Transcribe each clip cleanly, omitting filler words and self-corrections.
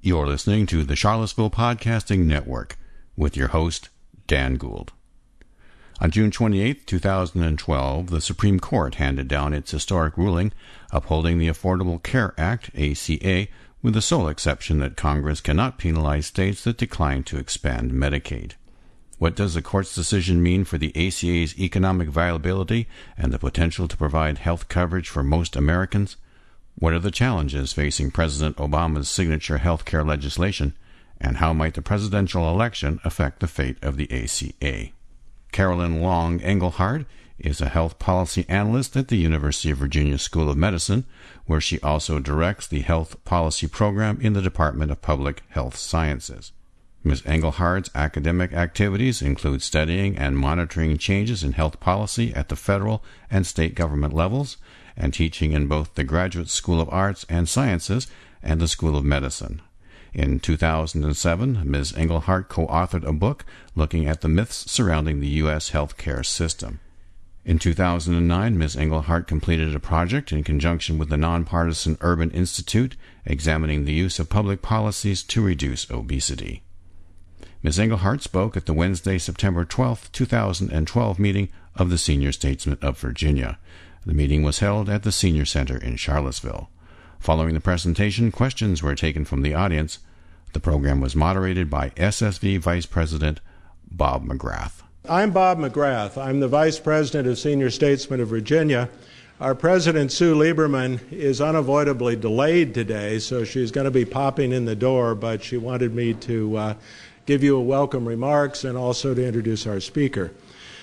You're listening to the Charlottesville Podcasting Network with your host, Dan Gould. On June 28, 2012, the Supreme Court handed down its historic ruling upholding the Affordable Care Act, ACA, with the sole exception that Congress cannot penalize states that decline to expand Medicaid. What does the court's decision mean for the ACA's economic viability and the potential to provide health coverage for most Americans? What are the challenges facing President Obama's signature health care legislation, and how might the presidential election affect the fate of the ACA? Carolyn Long Engelhardt is a health policy analyst at the University of Virginia School of Medicine, where she also directs the health policy program in the Department of Public Health Sciences. Ms. Engelhardt's academic activities include studying and monitoring changes in health policy at the federal and state government levels, and teaching in both the Graduate School of Arts and Sciences and the School of Medicine. In 2007, Ms. Engelhardt co-authored a book looking at the myths surrounding the U.S. healthcare system. In 2009, Ms. Engelhardt completed a project in conjunction with the nonpartisan Urban Institute examining the use of public policies to reduce obesity. Ms. Engelhardt spoke at the Wednesday, September 12, 2012 meeting of the Senior Statesmen of Virginia. The meeting was held at the Senior Center in Charlottesville. Following the presentation, questions were taken from the audience. The program was moderated by SSV Vice President Bob McGrath. I'm Bob McGrath. I'm the Vice President of Senior Statesmen of Virginia. Our President, Sue Lieberman, is unavoidably delayed today, so she's going to be popping in the door, but she wanted me to give you a welcome remarks and also to introduce our speaker.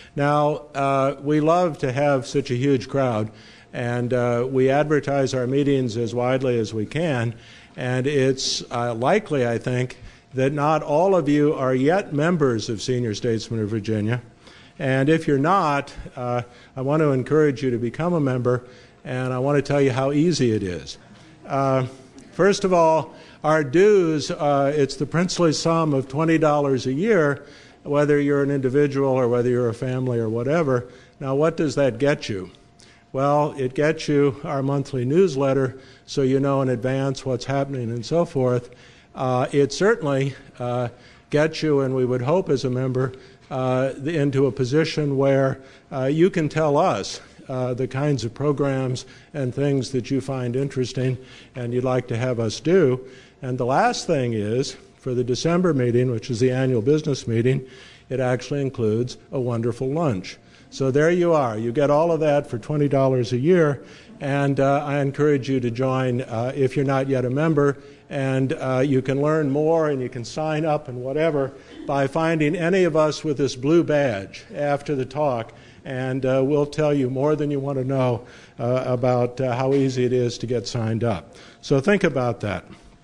Now, we love to have such a huge crowd, and we advertise our meetings as widely as we can, and it's likely, I think, that not all of you are yet members of Senior Statesmen of Virginia, and if you're not, I want to encourage you to become a member, and I want to tell you how easy it is. First of all, our dues, it's the princely sum of $20 a year, whether you're an individual or whether you're a family or whatever. Now, what does that get you? Well, it gets you our monthly newsletter, so you know in advance what's happening and so forth. It certainly gets you, and we would hope as a member, into a position where you can tell us the kinds of programs and things that you find interesting and you'd like to have us do. And the last thing is, for the December meeting, which is the annual business meeting, it actually includes a wonderful lunch. So there you are. You get all of that for $20 a year, and I encourage you to join if you're not yet a member, and you can learn more and you can sign up and whatever by finding any of us with this blue badge after the talk, and we'll tell you more than you want to know about how easy it is to get signed up. So think about that.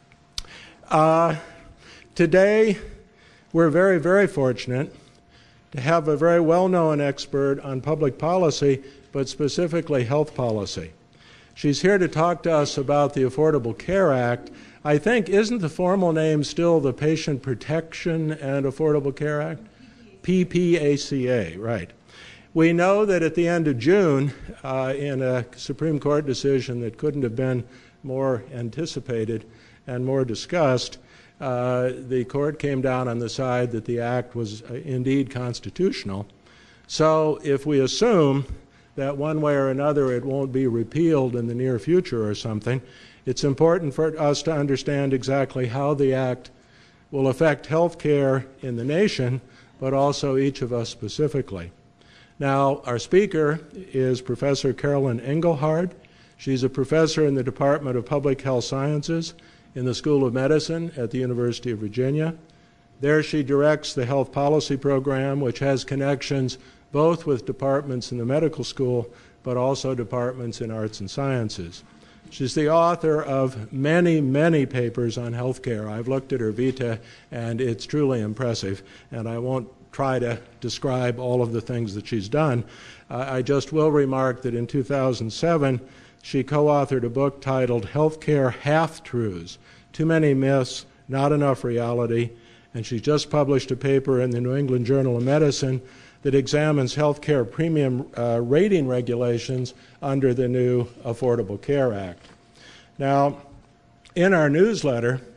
Today, we're very, very fortunate to have a very well-known expert on public policy, but specifically health policy. She's here to talk to us about the Affordable Care Act. I think, isn't the formal name still the Patient Protection and Affordable Care Act? PPACA, right. We know that at the end of June, in a Supreme Court decision that couldn't have been more anticipated and more discussed, the court came down on the side that the act was indeed constitutional. So if we assume that one way or another it won't be repealed in the near future or something, it's important for us to understand exactly how the act will affect health care in the nation, but also each of us specifically. Now, our speaker is Professor Carolyn Engelhardt. She's a professor in the Department of Public Health Sciences in the School of Medicine at the University of Virginia. There she directs the health policy program, which has connections both with departments in the medical school, but also departments in arts and sciences. She's the author of many, many papers on healthcare. I've looked at her vita, and it's truly impressive, and I won't try to describe all of the things that she's done. I just will remark that in 2007, she co-authored a book titled Healthcare Half-Truths, Too Many Myths, Not Enough Reality, and she just published a paper in the New England Journal of Medicine that examines healthcare premium rating regulations under the new Affordable Care Act. Now, in our newsletter,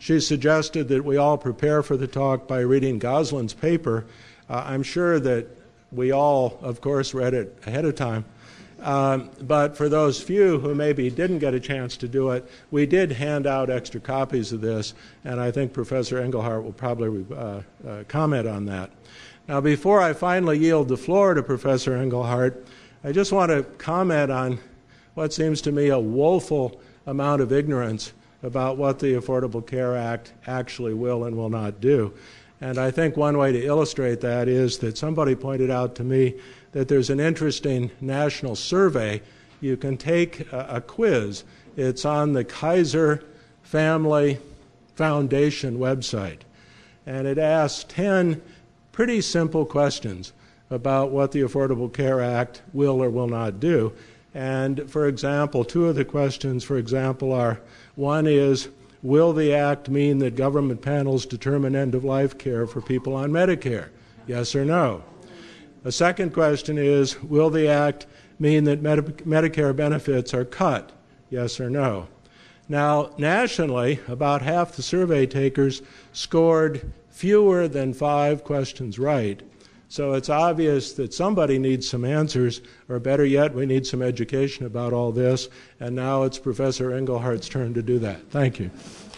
She suggested that we all prepare for the talk by reading Goslin's paper. I'm sure that we all, of course, read it ahead of time. But for those few who maybe didn't get a chance to do it, we did hand out extra copies of this, and I think Professor Engelhardt will probably comment on that. Now, before I finally yield the floor to Professor Engelhardt, I just want to comment on what seems to me a woeful amount of ignorance about what the Affordable Care Act actually will and will not do. And I think one way to illustrate that is that somebody pointed out to me that there's an interesting national survey. You can take a quiz. It's on the Kaiser Family Foundation website. And it asks 10 pretty simple questions about what the Affordable Care Act will or will not do. And, for example, two of the questions, for example, are, one is, will the act mean that government panels determine end-of-life care for people on Medicare? Yes or no? A second question is, will the act mean that Medicare benefits are cut? Yes or no? Now, nationally, about half the survey takers scored fewer than 5 questions right. So it's obvious that somebody needs some answers, or better yet, we need some education about all this. And now it's Professor Engelhardt's turn to do that. Thank you.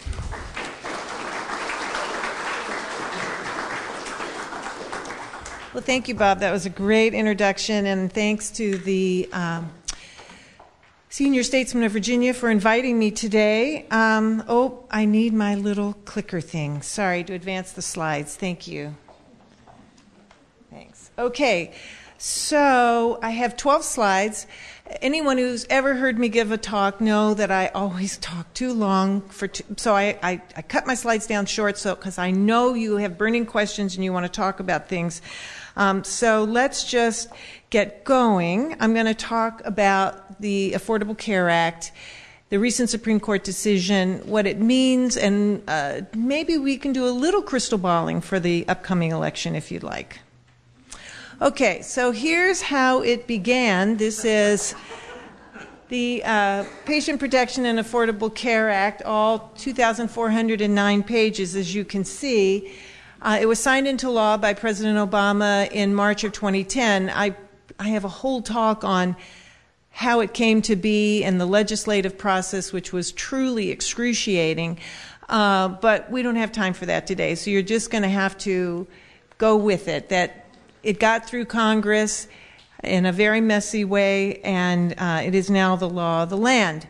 Well, thank you, Bob. That was a great introduction, and thanks to the Senior Statesman of Virginia for inviting me today. I need my little clicker thing. Sorry, to advance the slides. Thank you. Thanks. Okay, so I have 12 slides. Anyone who's ever heard me give a talk know that I always talk too long. So I cut my slides down short because I know you have burning questions and you want to talk about things. So let's just get going. I'm going to talk about the Affordable Care Act, the recent Supreme Court decision, what it means, and maybe we can do a little crystal balling for the upcoming election if you'd like. Okay, so here's how it began. This is the Patient Protection and Affordable Care Act, all 2,409 pages, as you can see. It was signed into law by President Obama in March of 2010. I have a whole talk on how it came to be and the legislative process, which was truly excruciating. But we don't have time for that today, so you're just going to have to go with it, that it got through Congress in a very messy way, and it is now the law of the land.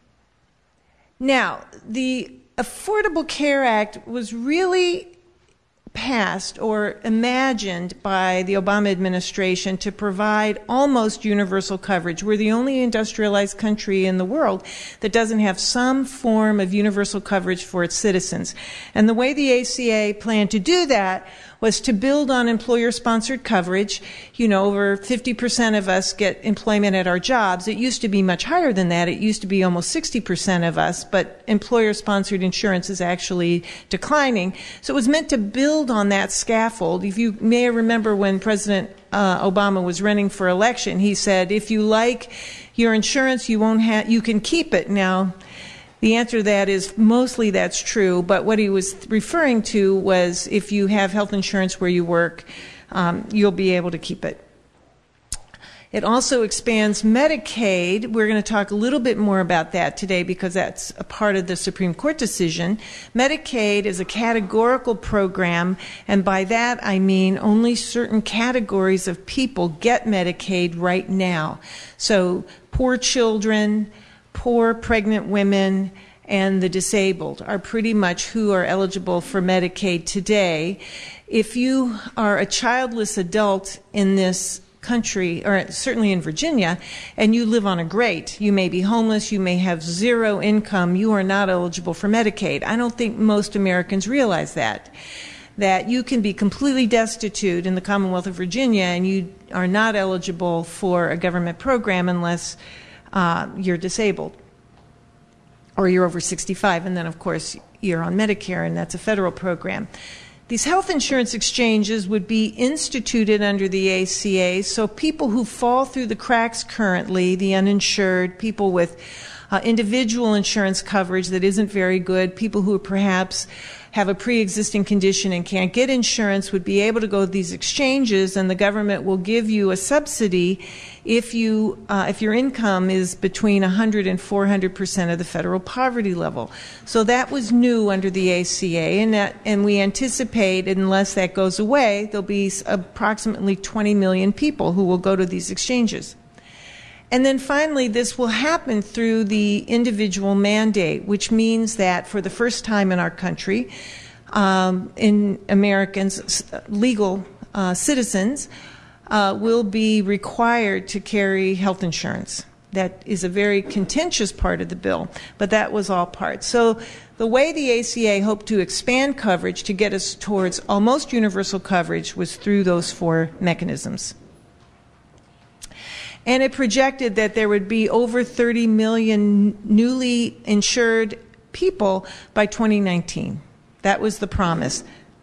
Now, the Affordable Care Act was really passed or imagined by the Obama administration to provide almost universal coverage. We're the only industrialized country in the world that doesn't have some form of universal coverage for its citizens. And the way the ACA planned to do that was to build on employer-sponsored coverage. You know, over 50% of us get employment at our jobs. It used to be much higher than that. It used to be almost 60% of us, but employer-sponsored insurance is actually declining. So it was meant to build on that scaffold. If you may remember when President Obama was running for election, he said, if you like your insurance, you can keep it. Now, the answer to that is mostly that's true, but what he was referring to was if you have health insurance where you work, you'll be able to keep it. It also expands Medicaid. We're going to talk a little bit more about that today because that's a part of the Supreme Court decision. Medicaid is a categorical program, and by that I mean only certain categories of people get Medicaid right now. So poor children, poor pregnant women, and the disabled are pretty much who are eligible for Medicaid today. If you are a childless adult in this country, or certainly in Virginia, and you live on a grate, you may be homeless, you may have zero income, you are not eligible for Medicaid. I don't think most Americans realize that you can be completely destitute in the Commonwealth of Virginia and you are not eligible for a government program unless you're disabled or you're over 65, and then of course you're on Medicare, and that's a federal program. These health insurance exchanges would be instituted under the ACA, so people who fall through the cracks currently, the uninsured, people with individual insurance coverage that isn't very good. People who perhaps have a pre-existing condition and can't get insurance would be able to go to these exchanges, and the government will give you a subsidy if your income is between 100 and 400% of the federal poverty level. So that was new under the ACA, and we anticipate, unless that goes away, there'll be approximately 20 million people who will go to these exchanges. And then finally, this will happen through the individual mandate, which means that for the first time in our country, in Americans, legal citizens will be required to carry health insurance. That is a very contentious part of the bill, but that was all part. So the way the ACA hoped to expand coverage to get us towards almost universal coverage was through those four mechanisms. And it projected that there would be over 30 million newly insured people by 2019. That was the promise.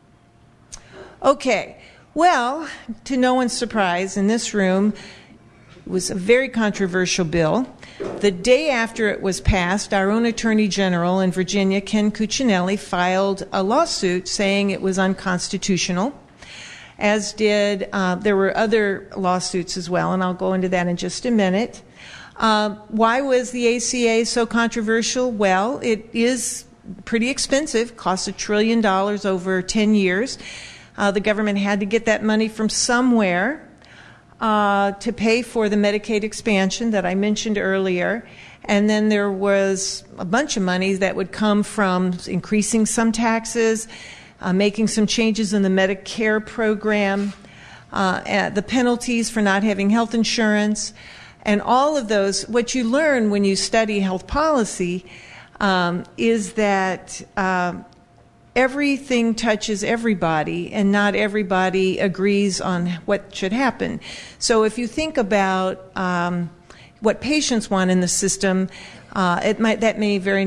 Okay, well, to no one's surprise, in this room, it was a very controversial bill. The day after it was passed, our own Attorney General in Virginia, Ken Cuccinelli, filed a lawsuit saying it was unconstitutional. As did, there were other lawsuits as well, and I'll go into that in just a minute. Why was the ACA so controversial? Well, it is pretty expensive, costs $1 trillion over 10 years. The government had to get that money from somewhere to pay for the Medicaid expansion that I mentioned earlier. And then there was a bunch of money that would come from increasing some taxes, making some changes in the Medicare program, the penalties for not having health insurance, and all of those. What you learn when you study health policy is that everything touches everybody, and not everybody agrees on what should happen. So if you think about what patients want in the system, that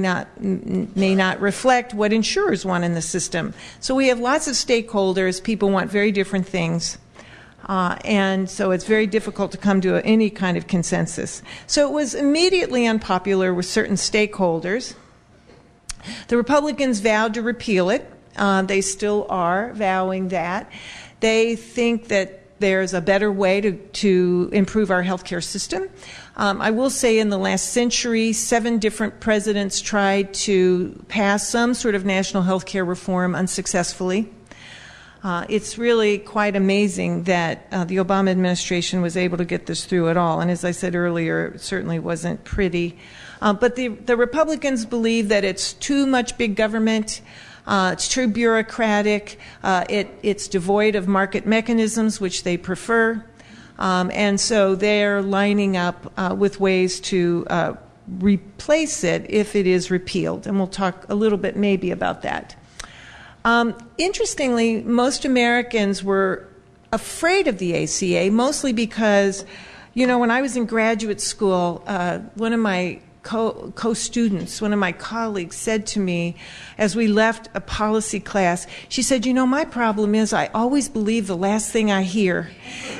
may not reflect what insurers want in the system. So we have lots of stakeholders. People want very different things. And so it's very difficult to come to any kind of consensus. So it was immediately unpopular with certain stakeholders. The Republicans vowed to repeal it. They still are vowing that. They think that there's a better way to improve our healthcare system. I will say in the last century, 7 different presidents tried to pass some sort of national healthcare reform unsuccessfully. It's really quite amazing that the Obama administration was able to get this through at all. And as I said earlier, it certainly wasn't pretty. But the Republicans believe that it's too much big government. It's too bureaucratic. It's devoid of market mechanisms, which they prefer. And so they're lining up with ways to replace it if it is repealed. And we'll talk a little bit maybe about that. Interestingly, most Americans were afraid of the ACA, mostly because, when I was in graduate school, one of my co-students, one of my colleagues said to me as we left a policy class, she said, my problem is I always believe the last thing I hear.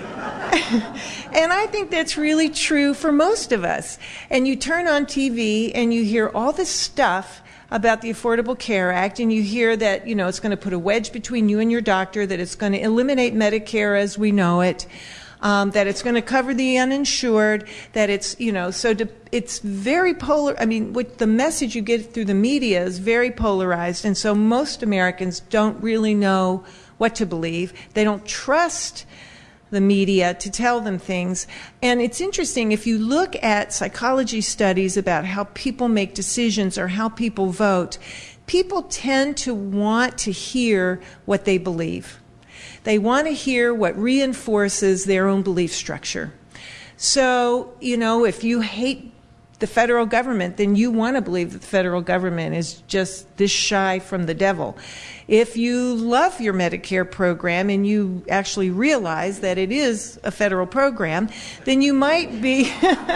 And I think that's really true for most of us. And you turn on TV and you hear all this stuff about the Affordable Care Act, and you hear that, it's going to put a wedge between you and your doctor, that it's going to eliminate Medicare as we know it, that it's going to cover the uninsured, that it's, it's very polar. I mean, what the message you get through the media is very polarized, and so most Americans don't really know what to believe. They don't trust the media to tell them things. And it's interesting, if you look at psychology studies about how people make decisions or how people vote, people tend to want to hear what they believe. They want to hear what reinforces their own belief structure. So, if you hate the federal government, then you want to believe that the federal government is just this shy from the devil. If you love your Medicare program and you actually realize that it is a federal program, then you might be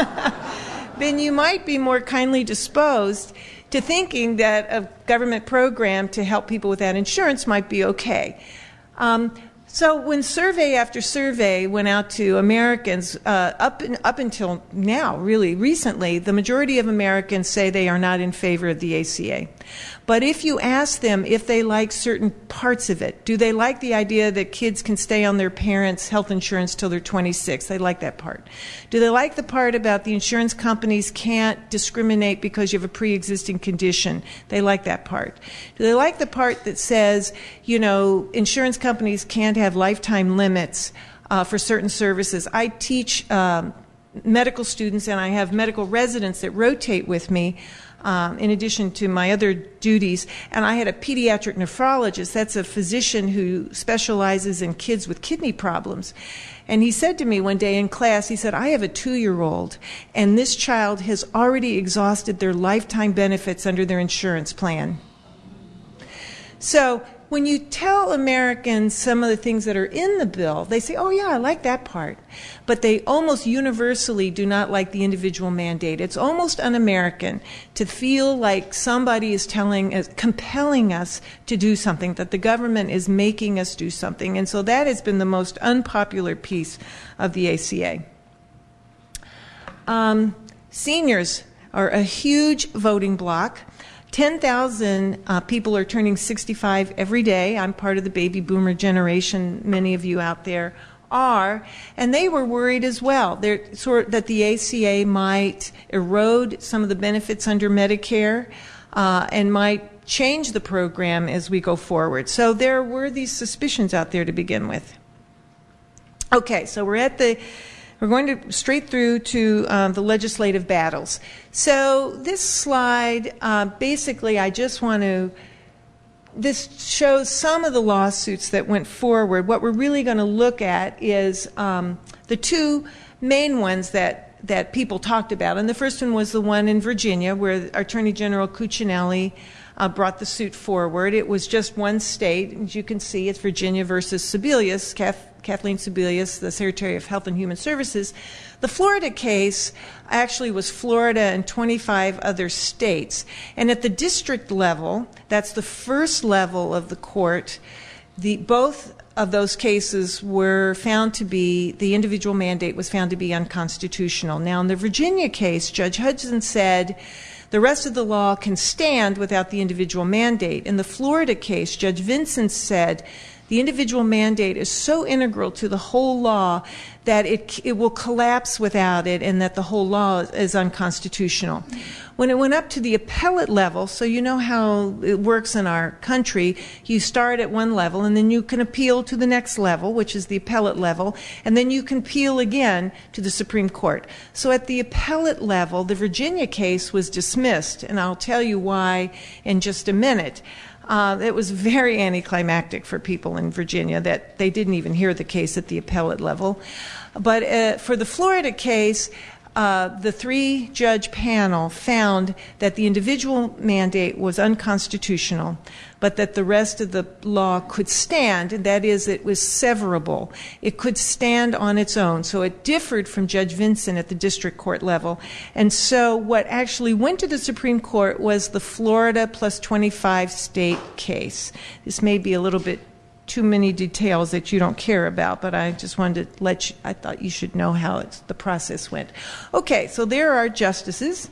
more kindly disposed to thinking that a government program to help people without insurance might be okay. So when survey after survey went out to Americans, up until now, really recently, the majority of Americans say they are not in favor of the ACA. But if you ask them if they like certain parts of it, do they like the idea that kids can stay on their parents' health insurance till they're 26? They like that part. Do they like the part about the insurance companies can't discriminate because you have a pre-existing condition? They like that part. Do they like the part that says, insurance companies can't have lifetime limits for certain services? I teach medical students, and I have medical residents that rotate with me in addition to my other duties. And I had a pediatric nephrologist. That's a physician who specializes in kids with kidney problems. And he said to me one day in class, he said, I have a 2-year-old, and this child has already exhausted their lifetime benefits under their insurance plan. So when you tell Americans some of the things that are in the bill, they say, oh, yeah, I like that part. But they almost universally do not like the individual mandate. It's almost un-American to feel like somebody is compelling us to do something, that the government is making us do something. And so that has been the most unpopular piece of the ACA. Seniors are a huge voting bloc. 10,000 people are turning 65 every day. I'm part of the baby boomer generation. Many of you out there are. And they were worried as well. They're that the ACA might erode some of the benefits under Medicare and might change the program as we go forward. So there were these suspicions out there to begin with. Okay, so we're going straight through to the legislative battles. So this slide, basically, this shows some of the lawsuits that went forward. What we're really going to look at is the two main ones that people talked about. And the first one was the one in Virginia, where Attorney General Cuccinelli brought the suit forward. It was just one state. As you can see, it's Virginia versus Sebelius, Kathleen Sebelius, the Secretary of Health and Human Services. The Florida case actually was Florida and 25 other states. And at the district level, that's the first level of the court, both of those cases were found to be, the individual mandate was found to be unconstitutional. Now, in the Virginia case, Judge Hudson said the rest of the law can stand without the individual mandate. In the Florida case, Judge Vincent said the individual mandate is so integral to the whole law that it will collapse without it, and that the whole law is unconstitutional. When it went up to the appellate level, so you know how it works in our country, you start at one level and then you can appeal to the next level, which is the appellate level, and then you can appeal again to the Supreme Court. So at the appellate level, the Virginia case was dismissed, and I'll tell you why in just a minute. It was very anticlimactic for people in Virginia that they didn't even hear the case at the appellate level. But for the Florida case, the 3-judge panel found that the individual mandate was unconstitutional, but that the rest of the law could stand, and that is, it was severable. It could stand on its own. So it differed from Judge Vincent at the district court level. And so what actually went to the Supreme Court was the Florida plus 25 state case. This may be a little bit too many details that you don't care about, but I just wanted to let you, I thought you should know how the process went. Okay, so there are justices,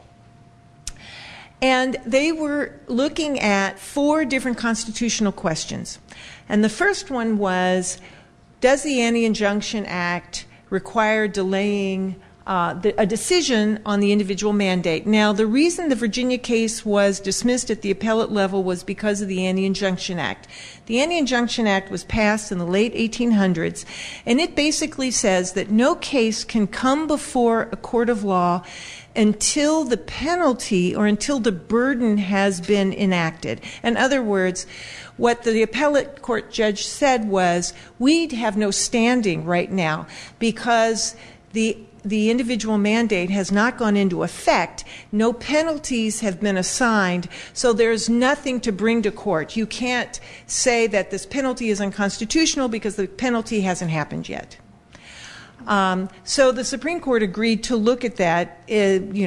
and they were looking at 4 different constitutional questions. And the first one was, does the Anti-Injunction Act require delaying a decision on the individual mandate? Now, the reason the Virginia case was dismissed at the appellate level was because of the Anti-Injunction Act. The Anti-Injunction Act was passed in the late 1800s, and it basically says that no case can come before a court of law until the penalty or until the burden has been enacted. In other words, what the appellate court judge said was, we have no standing right now because the individual mandate has not gone into effect. No penalties have been assigned, so there's nothing to bring to court. You can't say that this penalty is unconstitutional because the penalty hasn't happened yet. So the Supreme Court agreed to look at that.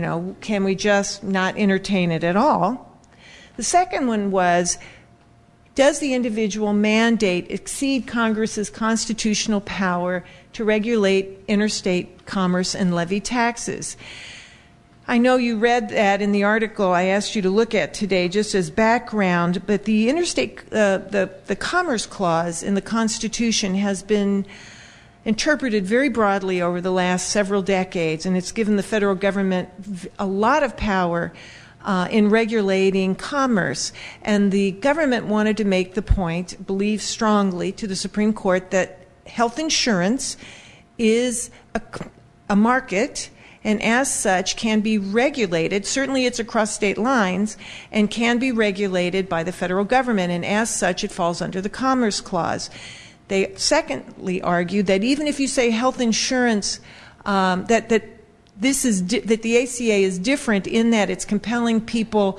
Can we just not entertain it at all? The second one was, does the individual mandate exceed Congress's constitutional power to regulate interstate commerce and levy taxes? I know you read that in the article I asked you to look at today just as background, but the the Commerce Clause in the Constitution has been interpreted very broadly over the last several decades, and it's given the federal government a lot of power in regulating commerce. And the government wanted to make the point, believe strongly to the Supreme Court, that health insurance is a market, and as such can be regulated. Certainly it's across state lines and can be regulated by the federal government, and as such it falls under the Commerce Clause. They secondly argued that even if you say health insurance, that the ACA is different in that it's compelling people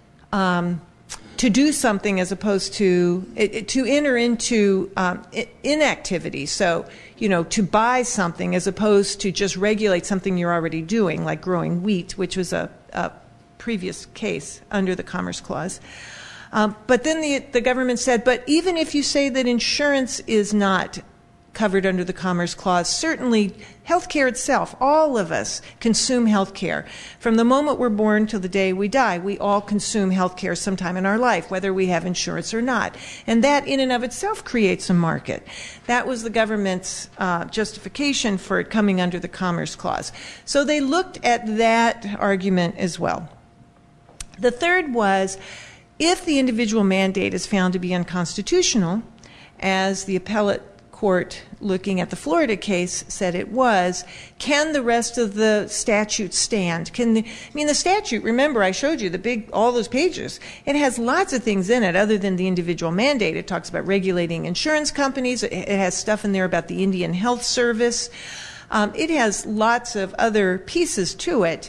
to do something as opposed to enter into inactivity. So, to buy something as opposed to just regulate something you're already doing, like growing wheat, which was a previous case under the Commerce Clause. But then the government said, but even if you say that insurance is not covered under the Commerce Clause, certainly healthcare itself, all of us consume healthcare. From the moment we're born till the day we die, we all consume healthcare sometime in our life, whether we have insurance or not. And that in and of itself creates a market. That was the government's justification for it coming under the Commerce Clause. So they looked at that argument as well. The third was, if the individual mandate is found to be unconstitutional, as the appellate court looking at the Florida case said it was, can the rest of the statute stand? The statute, remember I showed you all those pages, it has lots of things in it other than the individual mandate. It talks about regulating insurance companies. It has stuff in there about the Indian Health Service. It has lots of other pieces to it.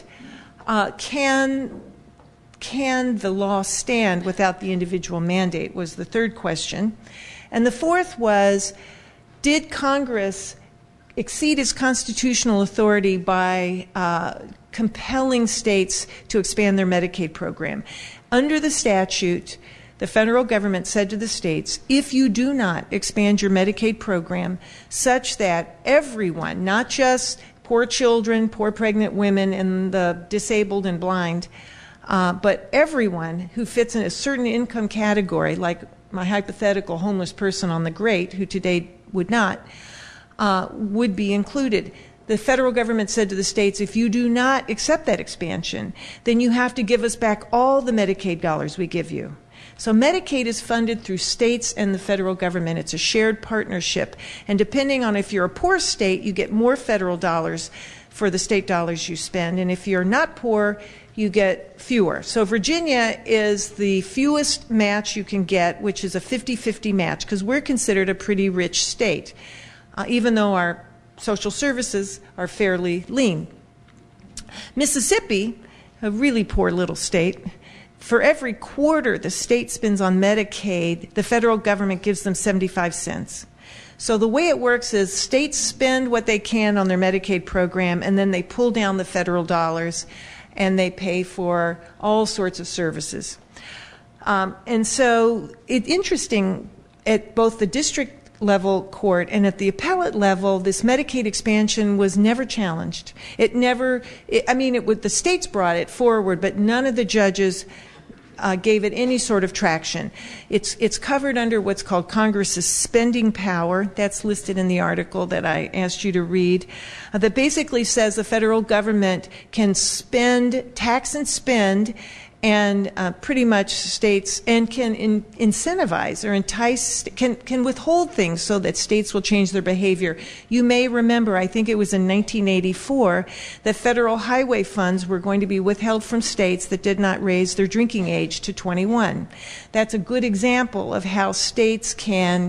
Can the law stand without the individual mandate was the third question. And the fourth was, did Congress exceed its constitutional authority by compelling states to expand their Medicaid program? Under the statute, the federal government said to the states, if you do not expand your Medicaid program such that everyone, not just poor children, poor pregnant women, and the disabled and blind, but everyone who fits in a certain income category, like my hypothetical homeless person on the Great, who today would not, would be included. The federal government said to the states, if you do not accept that expansion, then you have to give us back all the Medicaid dollars we give you. So Medicaid is funded through states and the federal government. It's a shared partnership. And depending on if you're a poor state, you get more federal dollars for the state dollars you spend. And if you're not poor, you get fewer. So Virginia is the fewest match you can get, which is a 50-50 match, because we're considered a pretty rich state, even though our social services are fairly lean. Mississippi, a really poor little state, for every quarter the state spends on Medicaid, the federal government gives them 75 cents. So the way it works is states spend what they can on their Medicaid program, and then they pull down the federal dollars, and they pay for all sorts of services. And so it's interesting, at both the district level court and at the appellate level, this Medicaid expansion was never challenged. The states brought it forward, but none of the judges gave it any sort of traction. It's covered under what's called Congress's spending power. That's listed in the article that I asked you to read, that basically says the federal government can tax and spend, and pretty much states, and can incentivize or entice, can withhold things so that states will change their behavior. You may remember, I think it was in 1984, that federal highway funds were going to be withheld from states that did not raise their drinking age to 21. That's a good example of how states can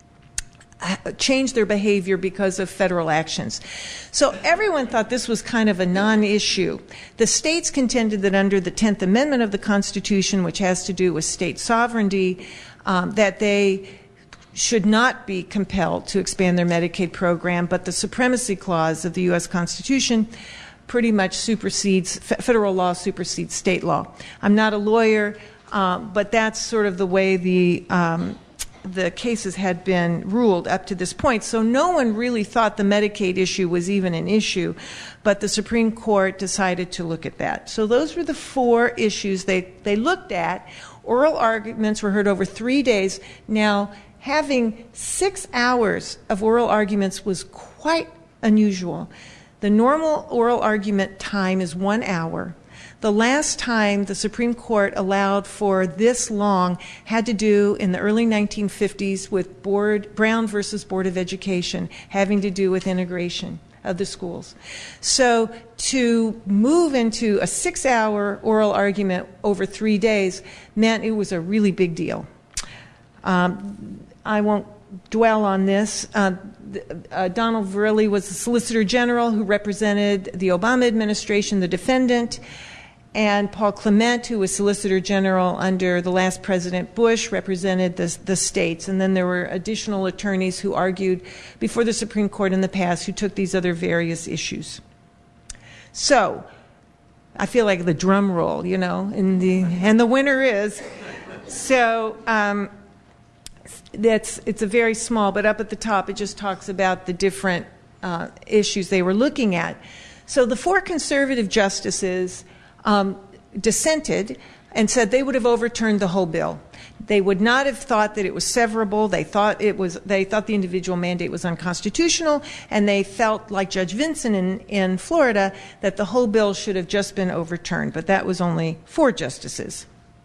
change their behavior because of federal actions. So everyone thought this was kind of a non-issue. The states contended that under the 10th Amendment of the Constitution, which has to do with state sovereignty, that they should not be compelled to expand their Medicaid program, but the Supremacy Clause of the U.S. Constitution pretty much supersedes, federal law supersedes state law. I'm not a lawyer. But that's sort of the way the cases had been ruled up to this point. So no one really thought the Medicaid issue was even an issue, but the Supreme Court decided to look at that. So those were the four issues they looked at. Oral arguments were heard over 3 days. Now, having 6 hours of oral arguments was quite unusual. The normal oral argument time is 1 hour. The last time the Supreme Court allowed for this long had to do in the early 1950s with Brown versus Board of Education, having to do with integration of the schools. So to move into a 6-hour oral argument over 3 days meant it was a really big deal. I won't dwell on this. Donald Verrilli was the Solicitor General who represented the Obama administration, the defendant, and Paul Clement, who was Solicitor General under the last President Bush, represented the states. And then there were additional attorneys who argued before the Supreme Court in the past who took these other various issues. So I feel like the drum roll, and the winner is. So it's a very small, but up at the top it just talks about the different issues they were looking at. So the four conservative justices dissented and said they would have overturned the whole bill. They would not have thought that it was severable. They thought the individual mandate was unconstitutional, and they felt, like Judge Vinson in Florida, that the whole bill should have just been overturned. But that was only 4 justices.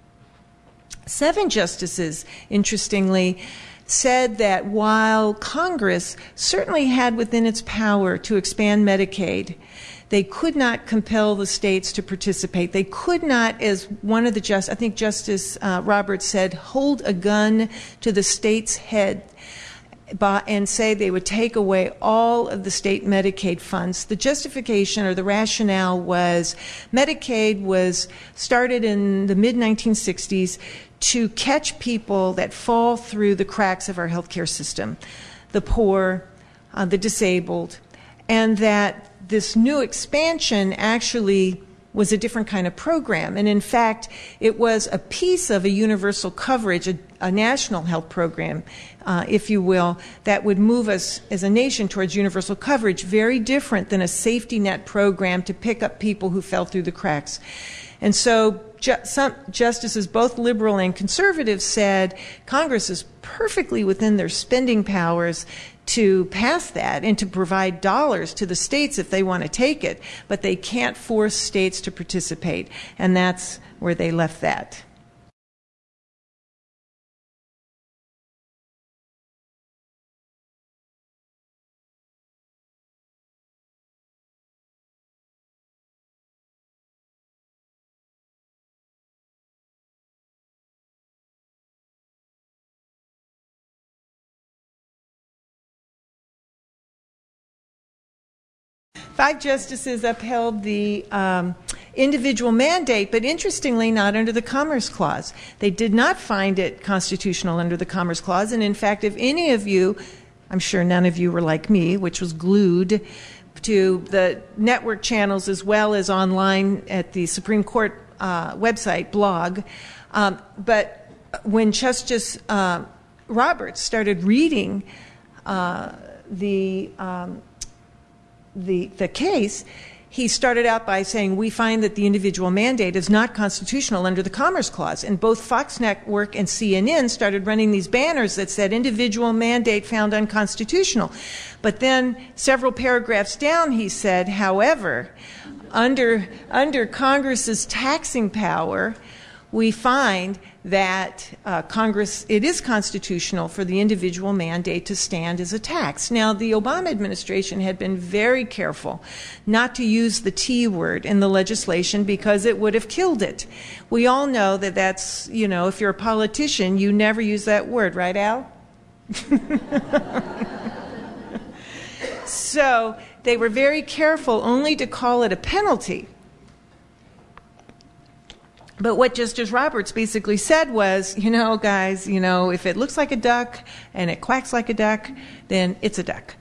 7 justices, interestingly, said that while Congress certainly had within its power to expand Medicaid, they could not compel the states to participate. They could not, as one of the justices, I think Justice Roberts said, hold a gun to the state's head and say they would take away all of the state Medicaid funds. The justification or the rationale was Medicaid was started in the mid-1960s to catch people that fall through the cracks of our healthcare system, the poor, the disabled, and that this new expansion actually was a different kind of program. And in fact, it was a piece of a universal coverage, a national health program, if you will, that would move us as a nation towards universal coverage, very different than a safety net program to pick up people who fell through the cracks. And so some justices, both liberal and conservative, said Congress is perfectly within their spending powers to pass that and to provide dollars to the states if they want to take it, but they can't force states to participate. And that's where they left that. Five justices upheld the individual mandate, but interestingly not under the Commerce Clause. They did not find it constitutional under the Commerce Clause, and in fact, if any of you, I'm sure none of you were like me, which was glued to the network channels as well as online at the Supreme Court website, blog, but when Justice Roberts started reading the case, he started out by saying, we find that the individual mandate is not constitutional under the Commerce Clause. And both Fox Network and CNN started running these banners that said individual mandate found unconstitutional. But then several paragraphs down he said, however, under Congress's taxing power, we find that Congress, it is constitutional for the individual mandate to stand as a tax. Now, the Obama administration had been very careful not to use the T word in the legislation because it would have killed it. We all know that that's, if you're a politician, you never use that word, right, Al? So they were very careful only to call it a penalty. But what Justice Roberts basically said was, guys, if it looks like a duck and it quacks like a duck, then it's a duck.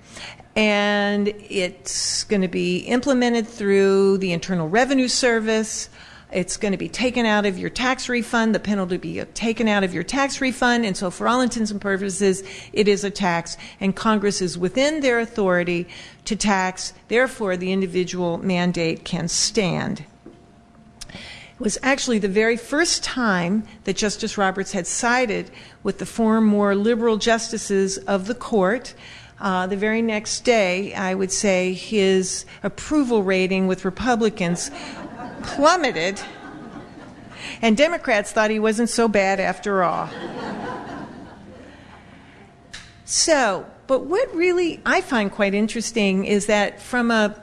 And it's going to be implemented through the Internal Revenue Service, It's going to be taken out of your tax refund. The penalty will be taken out of your tax refund. And so for all intents and purposes, it is a tax. And Congress is within their authority to tax. Therefore, the individual mandate can stand. It was actually the very first time that Justice Roberts had sided with the four more liberal justices of the court. The very next day, I would say his approval rating with Republicans plummeted, and Democrats thought he wasn't so bad after all. So, but what really I find quite interesting is that from a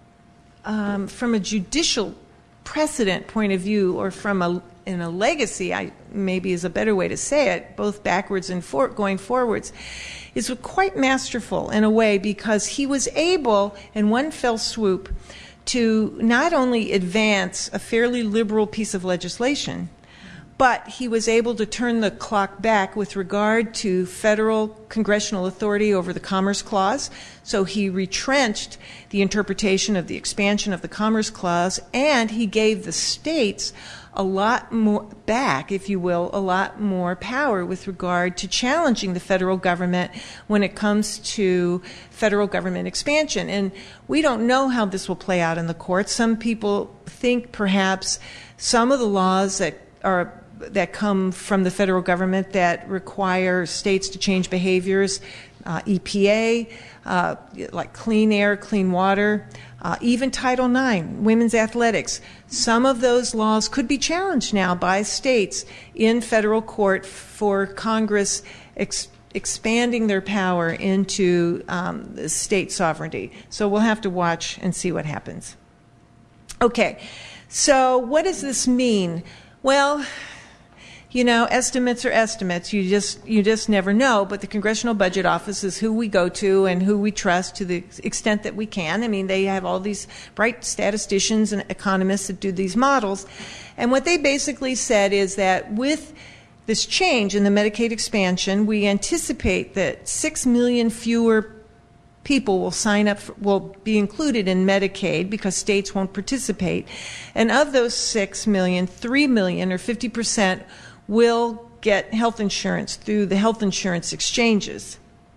judicial precedent point of view, or in a legacy, maybe is a better way to say it, both backwards and going forwards, is quite masterful in a way, because he was able, in one fell swoop, to not only advance a fairly liberal piece of legislation, but he was able to turn the clock back with regard to federal congressional authority over the Commerce Clause. So he retrenched the interpretation of the expansion of the Commerce Clause, and he gave the states a lot more back, if you will, a lot more power with regard to challenging the federal government when it comes to federal government expansion. And we don't know how this will play out in the courts. Some people think perhaps some of the laws that come from the federal government that require states to change behaviors, EPA, like clean air, clean water, even Title IX, women's athletics. Some of those laws could be challenged now by states in federal court for Congress expanding their power into state sovereignty. So we'll have to watch and see what happens. Okay, so what does this mean? Well, you know, estimates are estimates. You just never know. But the Congressional Budget Office is who we go to and who we trust to the extent that we can. I mean, they have all these bright statisticians and economists that do these models. And what they basically said is that with this change in the Medicaid expansion, we anticipate that 6 million fewer people will sign up, will be included in Medicaid because states won't participate. And of those 6 million, 3 million, or 50%, will get health insurance through the health insurance exchanges.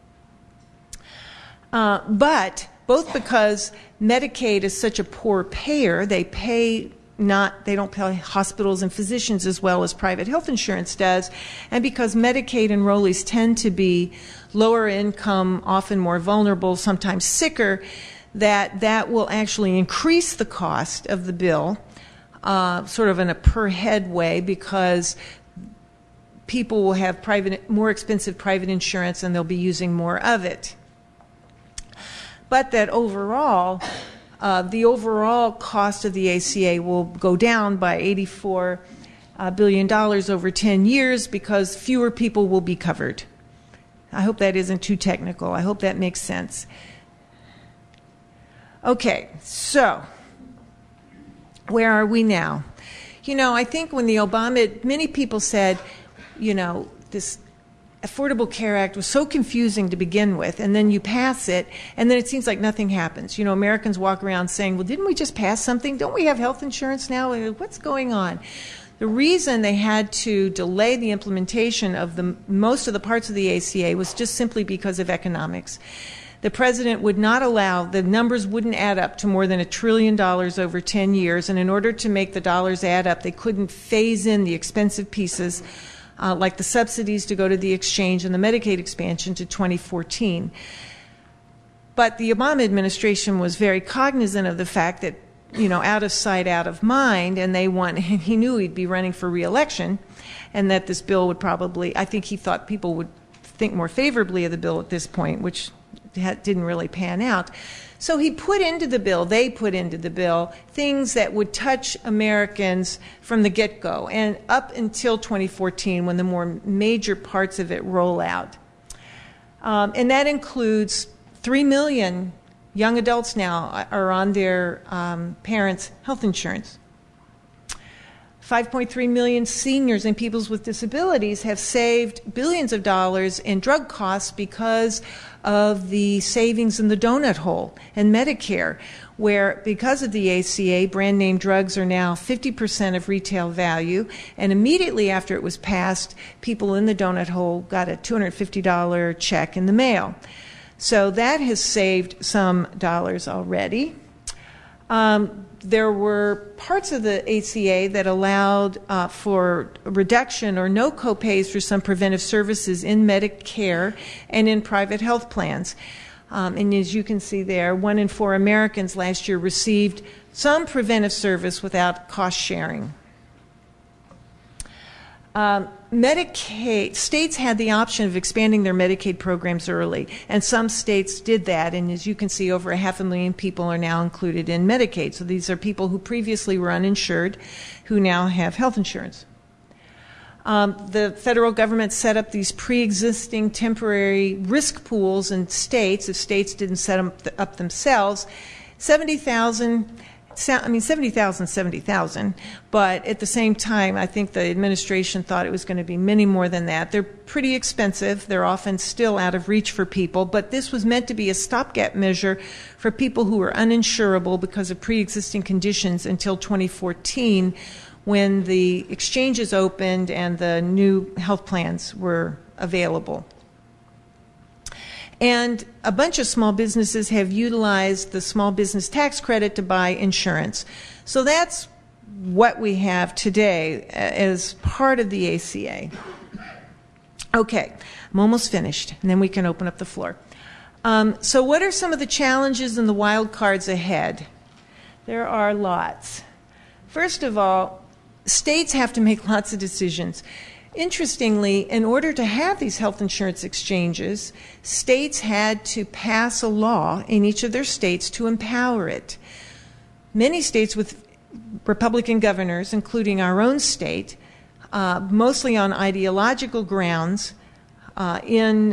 But both because Medicaid is such a poor payer, they don't pay hospitals and physicians as well as private health insurance does, and because Medicaid enrollees tend to be lower income, often more vulnerable, sometimes sicker, that will actually increase the cost of the bill, sort of in a per head way, because people will have more expensive private insurance and they'll be using more of it. But that overall, the overall cost of the ACA will go down by $84 billion over 10 years because fewer people will be covered. I hope that isn't too technical. I hope that makes sense. Okay, so where are we now? You know, I think when many people said, you know, this Affordable Care Act was so confusing to begin with, and then you pass it, and then it seems like nothing happens. You know, Americans walk around saying, well, didn't we just pass something? Don't we have health insurance now? What's going on? The reason they had to delay the implementation of most of the parts of the ACA was just simply because of economics. The president would not allow, the numbers wouldn't add up to more than $1 trillion over 10 years, and in order to make the dollars add up, they couldn't phase in the expensive pieces like the subsidies to go to the exchange and the Medicaid expansion to 2014. But the Obama administration was very cognizant of the fact that, you know, out of sight, out of mind, and he knew he'd be running for re-election, and that this bill would probably, I think he thought people would think more favorably of the bill at this point, which didn't really pan out. So they put into the bill things that would touch Americans from the get-go and up until 2014 when the more major parts of it roll out. And that includes 3 million young adults now are on their parents' health insurance. 5.3 million seniors and people with disabilities have saved billions of dollars in drug costs because of the savings in the donut hole and Medicare. where because of the ACA, brand name drugs are now 50% of retail value, and immediately after it was passed, people in the donut hole got a $250 check in the mail. So that has saved some dollars already. There were parts of the ACA that allowed for reduction or no copays for some preventive services in Medicare and in private health plans. And as you can see there, 1 in 4 Americans last year received some preventive service without cost sharing. Medicaid, states had the option of expanding their Medicaid programs early, and some states did that, and as you can see, over 500,000 people are now included in Medicaid. So these are people who previously were uninsured who now have health insurance. The federal government set up these pre-existing temporary risk pools in states, if states didn't set them up themselves. 70,000, but at the same time, I think the administration thought it was going to be many more than that. They're pretty expensive. They're often still out of reach for people, but this was meant to be a stopgap measure for people who were uninsurable because of pre-existing conditions until 2014, when the exchanges opened and the new health plans were available. And a bunch of small businesses have utilized the small business tax credit to buy insurance. So that's what we have today as part of the ACA. Okay, I'm almost finished, and then we can open up the floor. So what are some of the challenges and the wild cards ahead? There are lots. First of all, states have to make lots of decisions. Interestingly, in order to have these health insurance exchanges, states had to pass a law in each of their states to empower it. Many states with Republican governors, including our own state, mostly on ideological grounds, in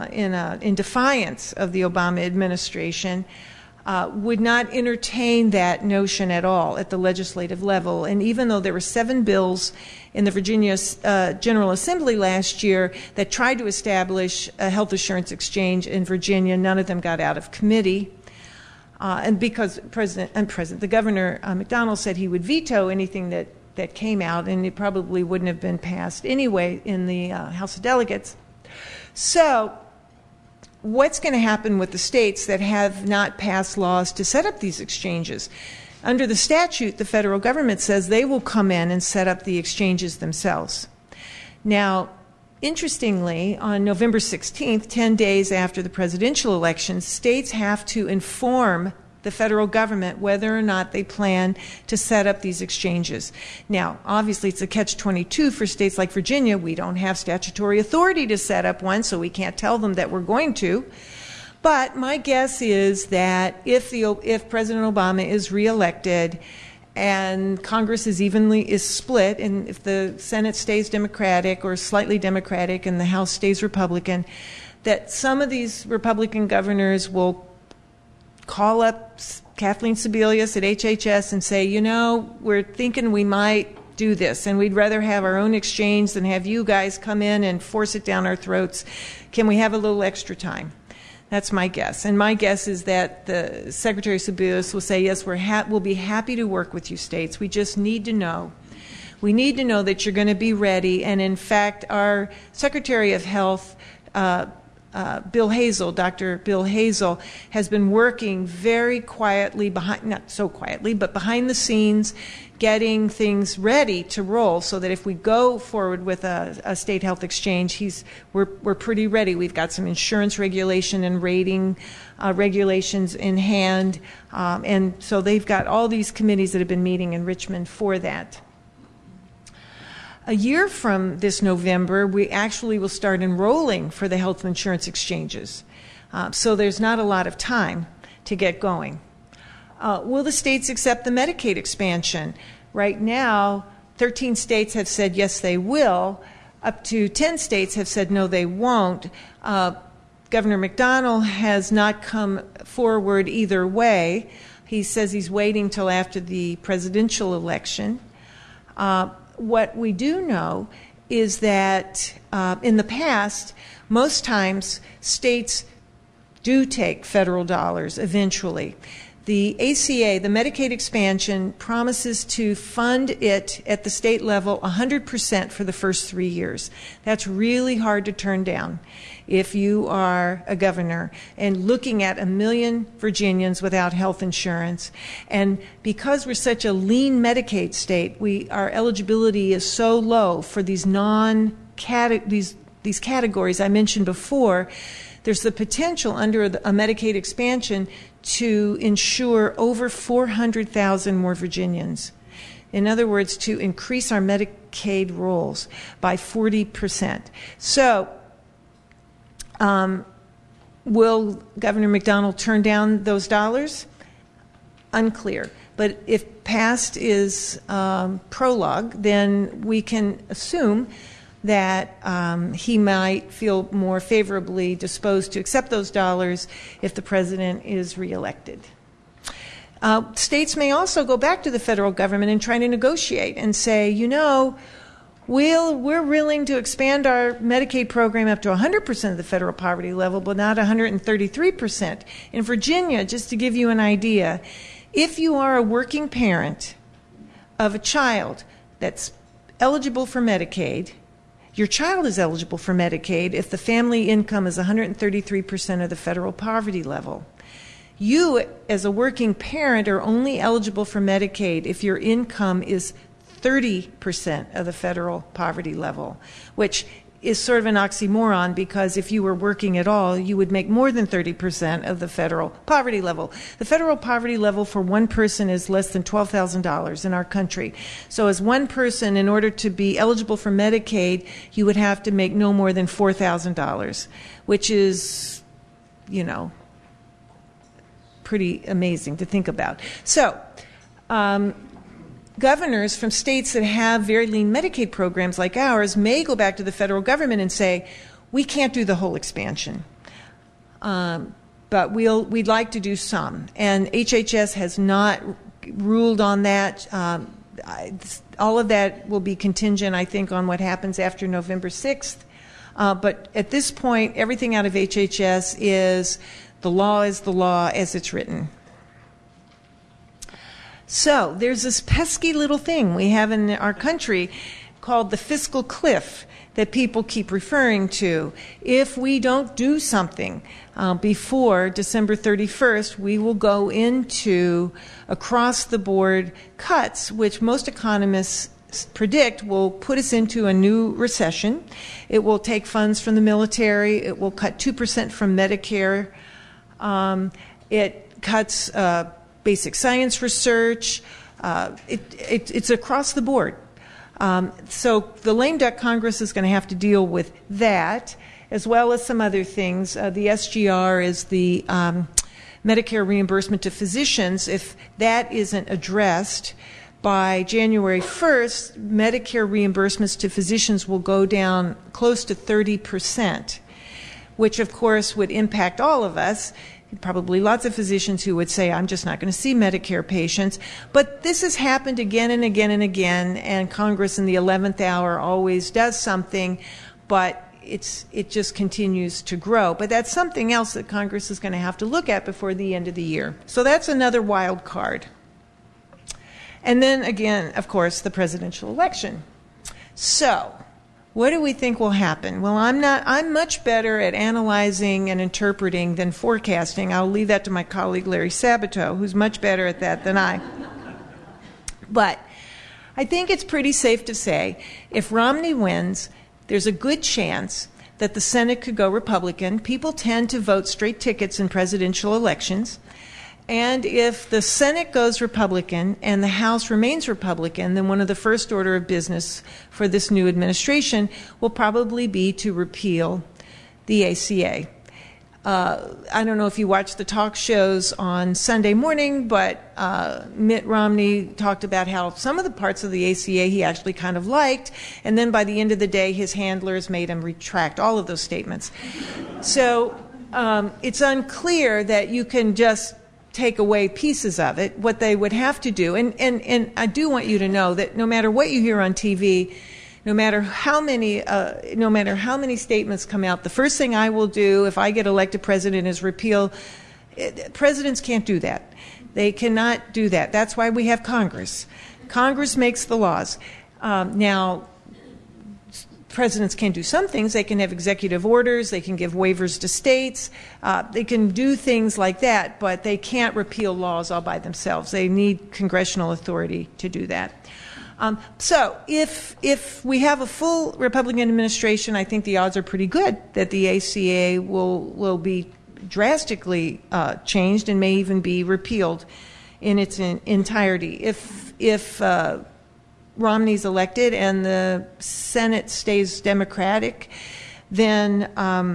defiance of the Obama administration, would not entertain that notion at all at the legislative level. And even though there were 7 bills in the Virginia General Assembly last year that tried to establish a health insurance exchange in Virginia, none of them got out of committee. And because the Governor McDonnell said he would veto anything that came out, and it probably wouldn't have been passed anyway in the House of Delegates. So what's going to happen with the states that have not passed laws to set up these exchanges? Under the statute, the federal government says they will come in and set up the exchanges themselves. Now, interestingly, on November 16th, 10 days after the presidential election, states have to inform the federal government whether or not they plan to set up these exchanges. Now, obviously, it's a catch-22 for states like Virginia. We don't have statutory authority to set up one, so we can't tell them that we're going to. But my guess is that if President Obama is reelected and Congress is split, and if the Senate stays Democratic or slightly Democratic and the House stays Republican, that some of these Republican governors will call up Kathleen Sebelius at HHS and say, you know, we're thinking we might do this, and we'd rather have our own exchange than have you guys come in and force it down our throats. Can we have a little extra time? That's my guess. And my guess is that the Secretary Sebelius will say, yes, we'll be happy to work with you states. We just need to know. We need to know that you're going to be ready. And in fact, our Secretary of Health, Bill Hazel, Dr. Bill Hazel, has been working very quietly, not so quietly, but behind the scenes, getting things ready to roll so that if we go forward with a state health exchange, we're pretty ready. We've got some insurance regulation and rating regulations in hand, and so they've got all these committees that have been meeting in Richmond for that. A year from this November, we actually will start enrolling for the health insurance exchanges. So there's not a lot of time to get going. Will the states accept the Medicaid expansion? Right now, 13 states have said yes, they will. Up to 10 states have said no, they won't. Governor McDonnell has not come forward either way. He says he's waiting till after the presidential election. What we do know is that in the past, most times states do take federal dollars eventually. The ACA, the Medicaid expansion, promises to fund it at the state level 100% for the first 3 years. That's really hard to turn down if you are a governor and looking at 1 million Virginians without health insurance. And because we're such a lean Medicaid state, our eligibility is so low for these these categories I mentioned before. There's the potential under a Medicaid expansion to insure over 400,000 more Virginians. In other words, to increase our Medicaid rolls by 40%. So, will Governor McDonnell turn down those dollars? Unclear. But if past is prologue, then we can assume that he might feel more favorably disposed to accept those dollars if the president is reelected. States may also go back to the federal government and try to negotiate and say, we're willing to expand our Medicaid program up to 100% of the federal poverty level, but not 133%. In Virginia, just to give you an idea, if you are a working parent of a child that's eligible for Medicaid, your child is eligible for Medicaid if the family income is 133% of the federal poverty level. You, as a working parent, are only eligible for Medicaid if your income is 30% of the federal poverty level, which is sort of an oxymoron because if you were working at all, you would make more than 30% of the federal poverty level. The federal poverty level for one person is less than $12,000 in our country. So as one person, in order to be eligible for Medicaid, you would have to make no more than $4,000, which is, pretty amazing to think about. So, governors from states that have very lean Medicaid programs like ours may go back to the federal government and say, we can't do the whole expansion, but we'd like to do some. And HHS has not ruled on that. All of that will be contingent, I think, on what happens after November 6th. But at this point, everything out of HHS is the law as it's written. So there's this pesky little thing we have in our country called the fiscal cliff that people keep referring to. If we don't do something before December 31st, we will go into across-the-board cuts, which most economists predict will put us into a new recession. It will take funds from the military. It will cut 2% from Medicare. It cuts basic science research. It's across the board. So the lame duck Congress is going to have to deal with that, as well as some other things. The SGR is the Medicare reimbursement to physicians. If that isn't addressed by January 1st, Medicare reimbursements to physicians will go down close to 30%, which of course would impact all of us. Probably lots of physicians who would say, I'm just not going to see Medicare patients. But this has happened again and again and again, and Congress in the 11th hour always does something, but it just continues to grow. But that's something else that Congress is going to have to look at before the end of the year. So that's another wild card. And then again, of course, the presidential election. So what do we think will happen? Well, I'm much better at analyzing and interpreting than forecasting. I'll leave that to my colleague Larry Sabato, who's much better at that than I. But I think it's pretty safe to say if Romney wins, there's a good chance that the Senate could go Republican. People tend to vote straight tickets in presidential elections. And if the Senate goes Republican and the House remains Republican, then one of the first order of business for this new administration will probably be to repeal the ACA. I don't know if you watched the talk shows on Sunday morning, but Mitt Romney talked about how some of the parts of the ACA he actually kind of liked, and then by the end of the day, his handlers made him retract all of those statements. So it's unclear that you can just take away pieces of it. What they would have to do, and I do want you to know that no matter what you hear on TV, no matter how many statements come out, the first thing I will do if I get elected president is repeal. Presidents can't do that. They cannot do that. That's why we have Congress. Congress makes the laws. Now, presidents can do some things. They can have executive orders. They can give waivers to states. They can do things like that, but they can't repeal laws all by themselves. They need congressional authority to do that. So if we have a full Republican administration, I think the odds are pretty good that the ACA will be drastically changed and may even be repealed in its entirety. If Romney's elected and the Senate stays Democratic, then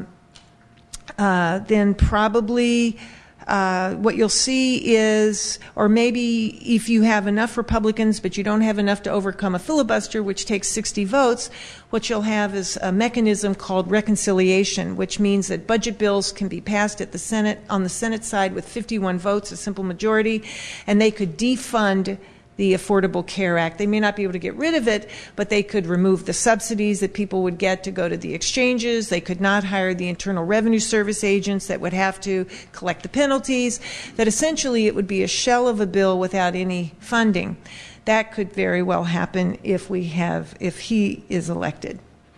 probably what you'll see is, or maybe if you have enough Republicans but you don't have enough to overcome a filibuster, which takes 60 votes, what you'll have is a mechanism called reconciliation, which means that budget bills can be passed at the Senate, on the Senate side with 51 votes, a simple majority, and they could defund the Affordable Care Act. They may not be able to get rid of it, but they could remove the subsidies that people would get to go to the exchanges. They could not hire the Internal Revenue Service agents that would have to collect the penalties, that essentially it would be a shell of a bill without any funding. That could very well happen if he is elected.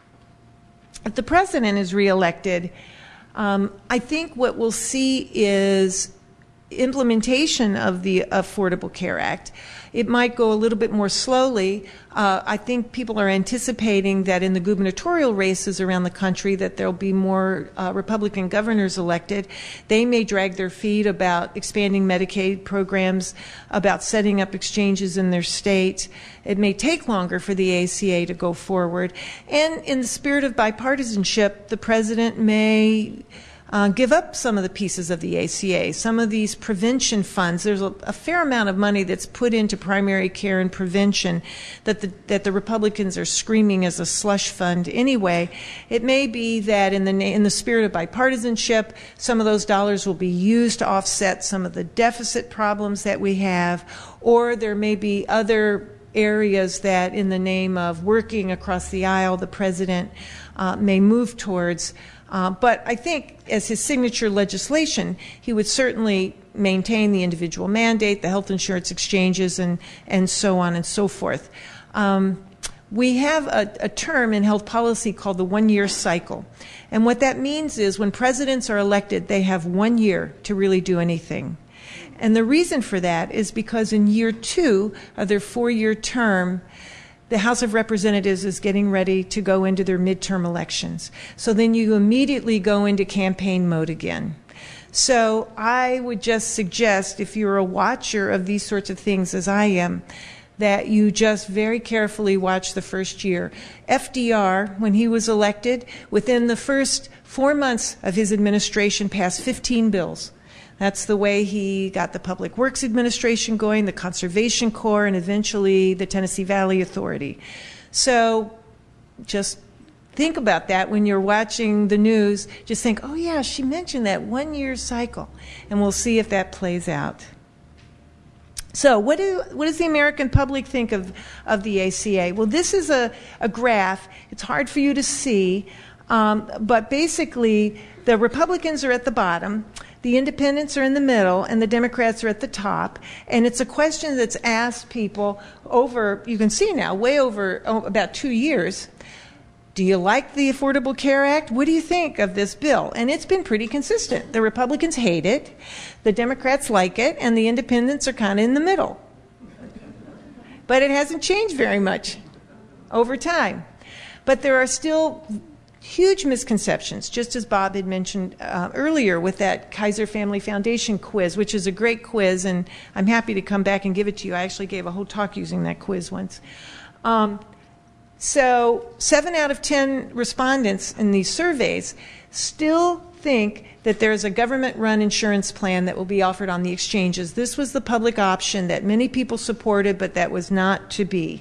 If the president is reelected, I think what we'll see is implementation of the Affordable Care Act. It might go a little bit more slowly. I think people are anticipating that in the gubernatorial races around the country that there'll be more Republican governors elected. They may drag their feet about expanding Medicaid programs, about setting up exchanges in their state. It may take longer for the ACA to go forward. And in the spirit of bipartisanship, the president may give up some of the pieces of the ACA, some of these prevention funds. There's a fair amount of money that's put into primary care and prevention that the Republicans are screaming as a slush fund anyway. It may be that in the spirit of bipartisanship, some of those dollars will be used to offset some of the deficit problems that we have, or there may be other areas that in the name of working across the aisle, the president may move towards. But I think as his signature legislation, he would certainly maintain the individual mandate, the health insurance exchanges, and so on and so forth. We have a term in health policy called the one-year cycle. And what that means is when presidents are elected, they have 1 year to really do anything. And the reason for that is because in year 2 of their 4-year term, the House of Representatives is getting ready to go into their midterm elections. So then you immediately go into campaign mode again. So I would just suggest, if you're a watcher of these sorts of things as I am, that you just very carefully watch the first year. FDR, when he was elected, within the first 4 months of his administration, passed 15 bills. That's the way he got the Public Works Administration going, the Conservation Corps, and eventually the Tennessee Valley Authority. So just think about that when you're watching the news. Just think, oh yeah, she mentioned that 1-year cycle, and we'll see if that plays out. So what does the American public think of the ACA? Well, this is a graph. It's hard for you to see, but basically the Republicans are at the bottom, the independents are in the middle, and the Democrats are at the top. And it's a question that's asked people over, you can see now, way over about 2 years. Do you like the Affordable Care Act? What do you think of this bill? And it's been pretty consistent. The Republicans hate it, the Democrats like it, and the independents are kind of in the middle. But it hasn't changed very much over time. But there are still huge misconceptions, just as Bob had mentioned earlier with that Kaiser Family Foundation quiz, which is a great quiz, and I'm happy to come back and give it to you. I actually gave a whole talk using that quiz once. So 7 out of 10 respondents in these surveys still think that there's a government-run insurance plan that will be offered on the exchanges. This was the public option that many people supported, but that was not to be.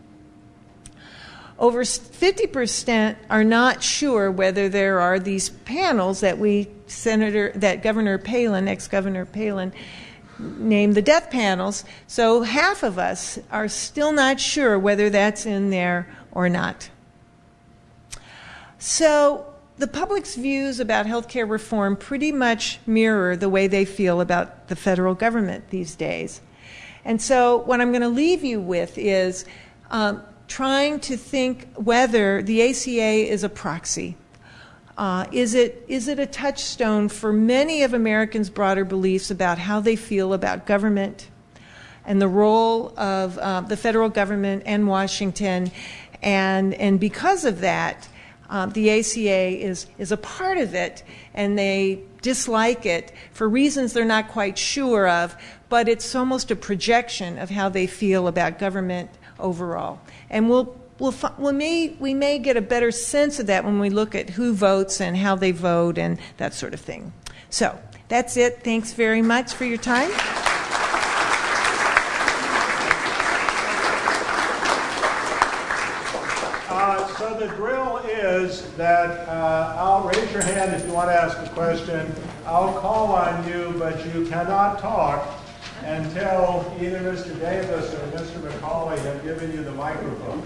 Over 50% are not sure whether there are these panels that Governor Palin, ex-Governor Palin, named the death panels. So half of us are still not sure whether that's in there or not. So the public's views about healthcare reform pretty much mirror the way they feel about the federal government these days. And so what I'm going to leave you with is trying to think whether the ACA is a proxy. Is it a touchstone for many of Americans' broader beliefs about how they feel about government and the role of the federal government and Washington? And because of that, the ACA is a part of it, and they dislike it for reasons they're not quite sure of, but it's almost a projection of how they feel about government overall. And we may get a better sense of that when we look at who votes and how they vote and that sort of thing. So that's it. Thanks very much for your time. So the drill is that I'll raise your hand if you want to ask a question. I'll call on you, but you cannot talk until either Mr. Davis or Mr. McCauley have given you the microphone.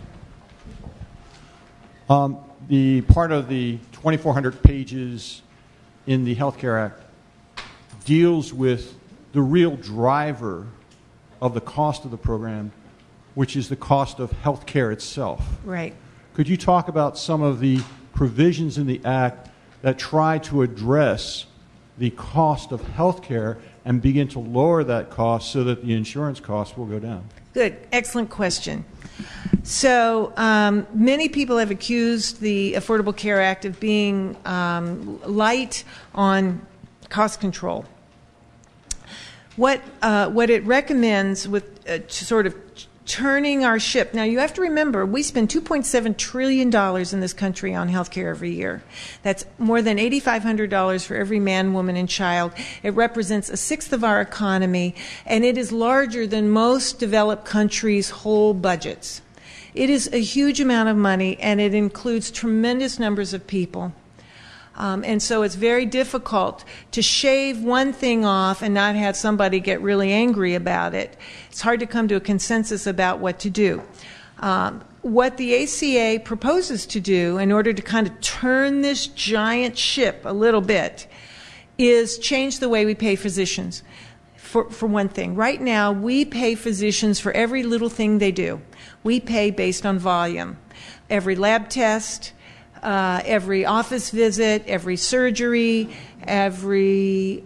The part of the 2,400 pages in the Healthcare Act deals with the real driver of the cost of the program, which is the cost of health care itself. Right. Could you talk about some of the provisions in the Act that try to address the cost of health care and begin to lower that cost so that the insurance costs will go down? Good. Excellent question. So many people have accused the Affordable Care Act of being light on cost control. What it recommends with sort of turning our ship. Now, you have to remember, we spend $2.7 trillion in this country on health care every year. That's more than $8,500 for every man, woman, and child. It represents a sixth of our economy, and it is larger than most developed countries' whole budgets. It is a huge amount of money, and it includes tremendous numbers of people. And so it's very difficult to shave one thing off and not have somebody get really angry about it. It's hard to come to a consensus about what to do. What the ACA proposes to do in order to kind of turn this giant ship a little bit is change the way we pay physicians. For one thing, right now we pay physicians for every little thing they do. We pay based on volume. Every lab test, every office visit, every surgery, everything.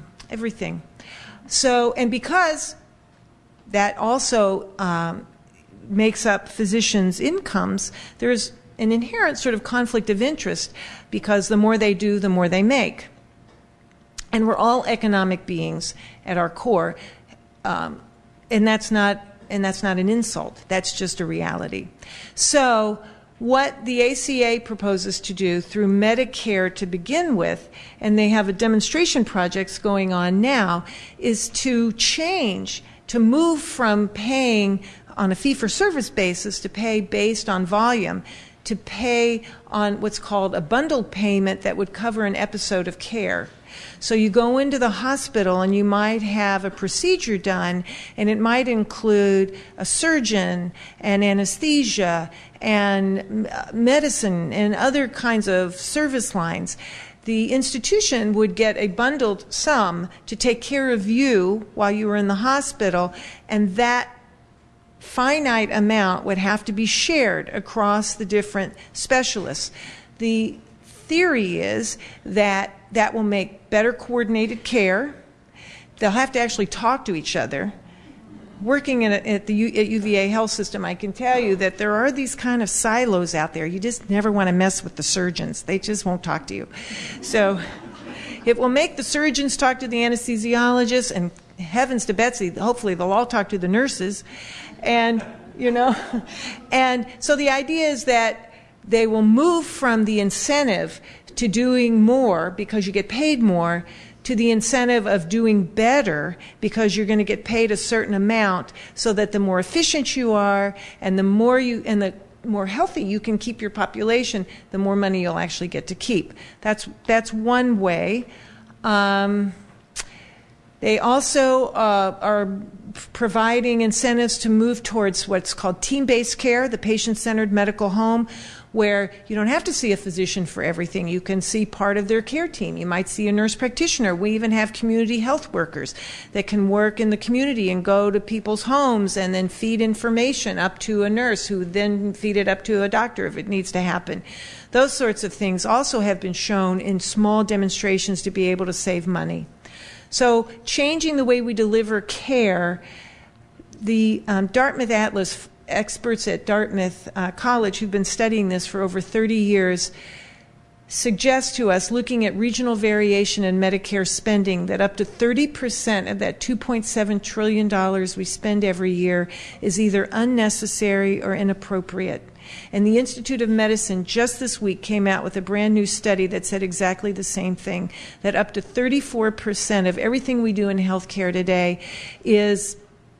So, and because that also makes up physicians' incomes, there's an inherent sort of conflict of interest because the more they do, the more they make. And we're all economic beings at our core, and that's not an insult. That's just a reality. So what the ACA proposes to do through Medicare to begin with, and they have a demonstration projects going on now, is to change, to move from paying on a fee-for-service basis to pay based on volume, to pay on what's called a bundled payment that would cover an episode of care. So you go into the hospital and you might have a procedure done, and it might include a surgeon and anesthesia and medicine and other kinds of service lines. The institution would get a bundled sum to take care of you while you were in the hospital, and that finite amount would have to be shared across the different specialists. The theory is that that will make better coordinated care. They'll have to actually talk to each other. Working at UVA Health System, I can tell you that there are these kind of silos out there. You just never want to mess with the surgeons. They just won't talk to you. So it will make the surgeons talk to the anesthesiologists, and heavens to Betsy, hopefully they'll all talk to the nurses. And, and so the idea is that they will move from the incentive to doing more because you get paid more to the incentive of doing better because you're going to get paid a certain amount, so that the more efficient you are and the more healthy you can keep your population, the more money you'll actually get to keep. That's one way. They also are providing incentives to move towards what's called team-based care, the patient-centered medical home, where you don't have to see a physician for everything. You can see part of their care team. You might see a nurse practitioner. We even have community health workers that can work in the community and go to people's homes and then feed information up to a nurse who then feed it up to a doctor if it needs to happen. Those sorts of things also have been shown in small demonstrations to be able to save money. So changing the way we deliver care, the Dartmouth Atlas experts at Dartmouth College who've been studying this for over 30 years suggest to us, looking at regional variation in Medicare spending, that up to 30% of that $2.7 trillion we spend every year is either unnecessary or inappropriate. And the Institute of Medicine just this week came out with a brand new study that said exactly the same thing, that up to 34% of everything we do in healthcare today is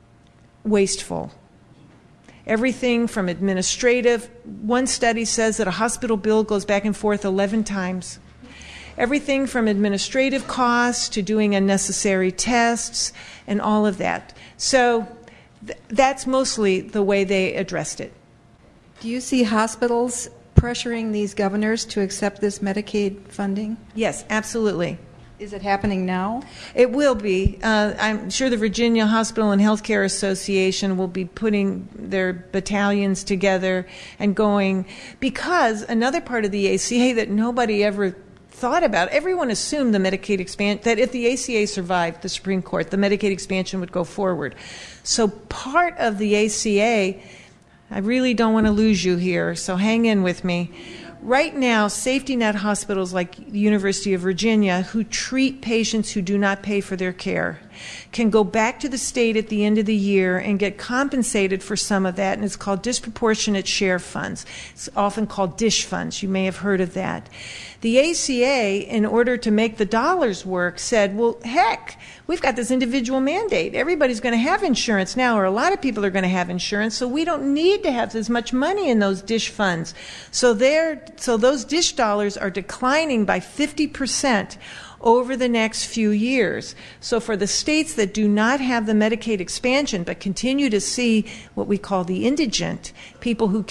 wasteful. Everything from administrative. One study says that a hospital bill goes back and forth 11 times. Everything from administrative costs to doing unnecessary tests and all of that. So that's mostly the way they addressed it. Do you see hospitals pressuring these governors to accept this Medicaid funding? Yes, absolutely. Is it happening now? It will be. I'm sure the Virginia Hospital and Healthcare Association will be putting their battalions together and going, because another part of the ACA that nobody ever thought about, everyone assumed the Medicaid expansion, that if the ACA survived the Supreme Court, the Medicaid expansion would go forward. So part of the ACA, I really don't want to lose you here, so hang in with me. Right now, safety net hospitals like the University of Virginia, who treat patients who do not pay for their care, can go back to the state at the end of the year and get compensated for some of that, and it's called disproportionate share funds. It's often called DISH funds. You may have heard of that. The ACA, in order to make the dollars work, said, well, heck, we've got this individual mandate. Everybody's going to have insurance now, or a lot of people are going to have insurance, so we don't need to have as much money in those DISH funds. So those DISH dollars are declining by 50% over the next few years. So for the states that do not have the Medicaid expansion but continue to see what we call the indigent, people who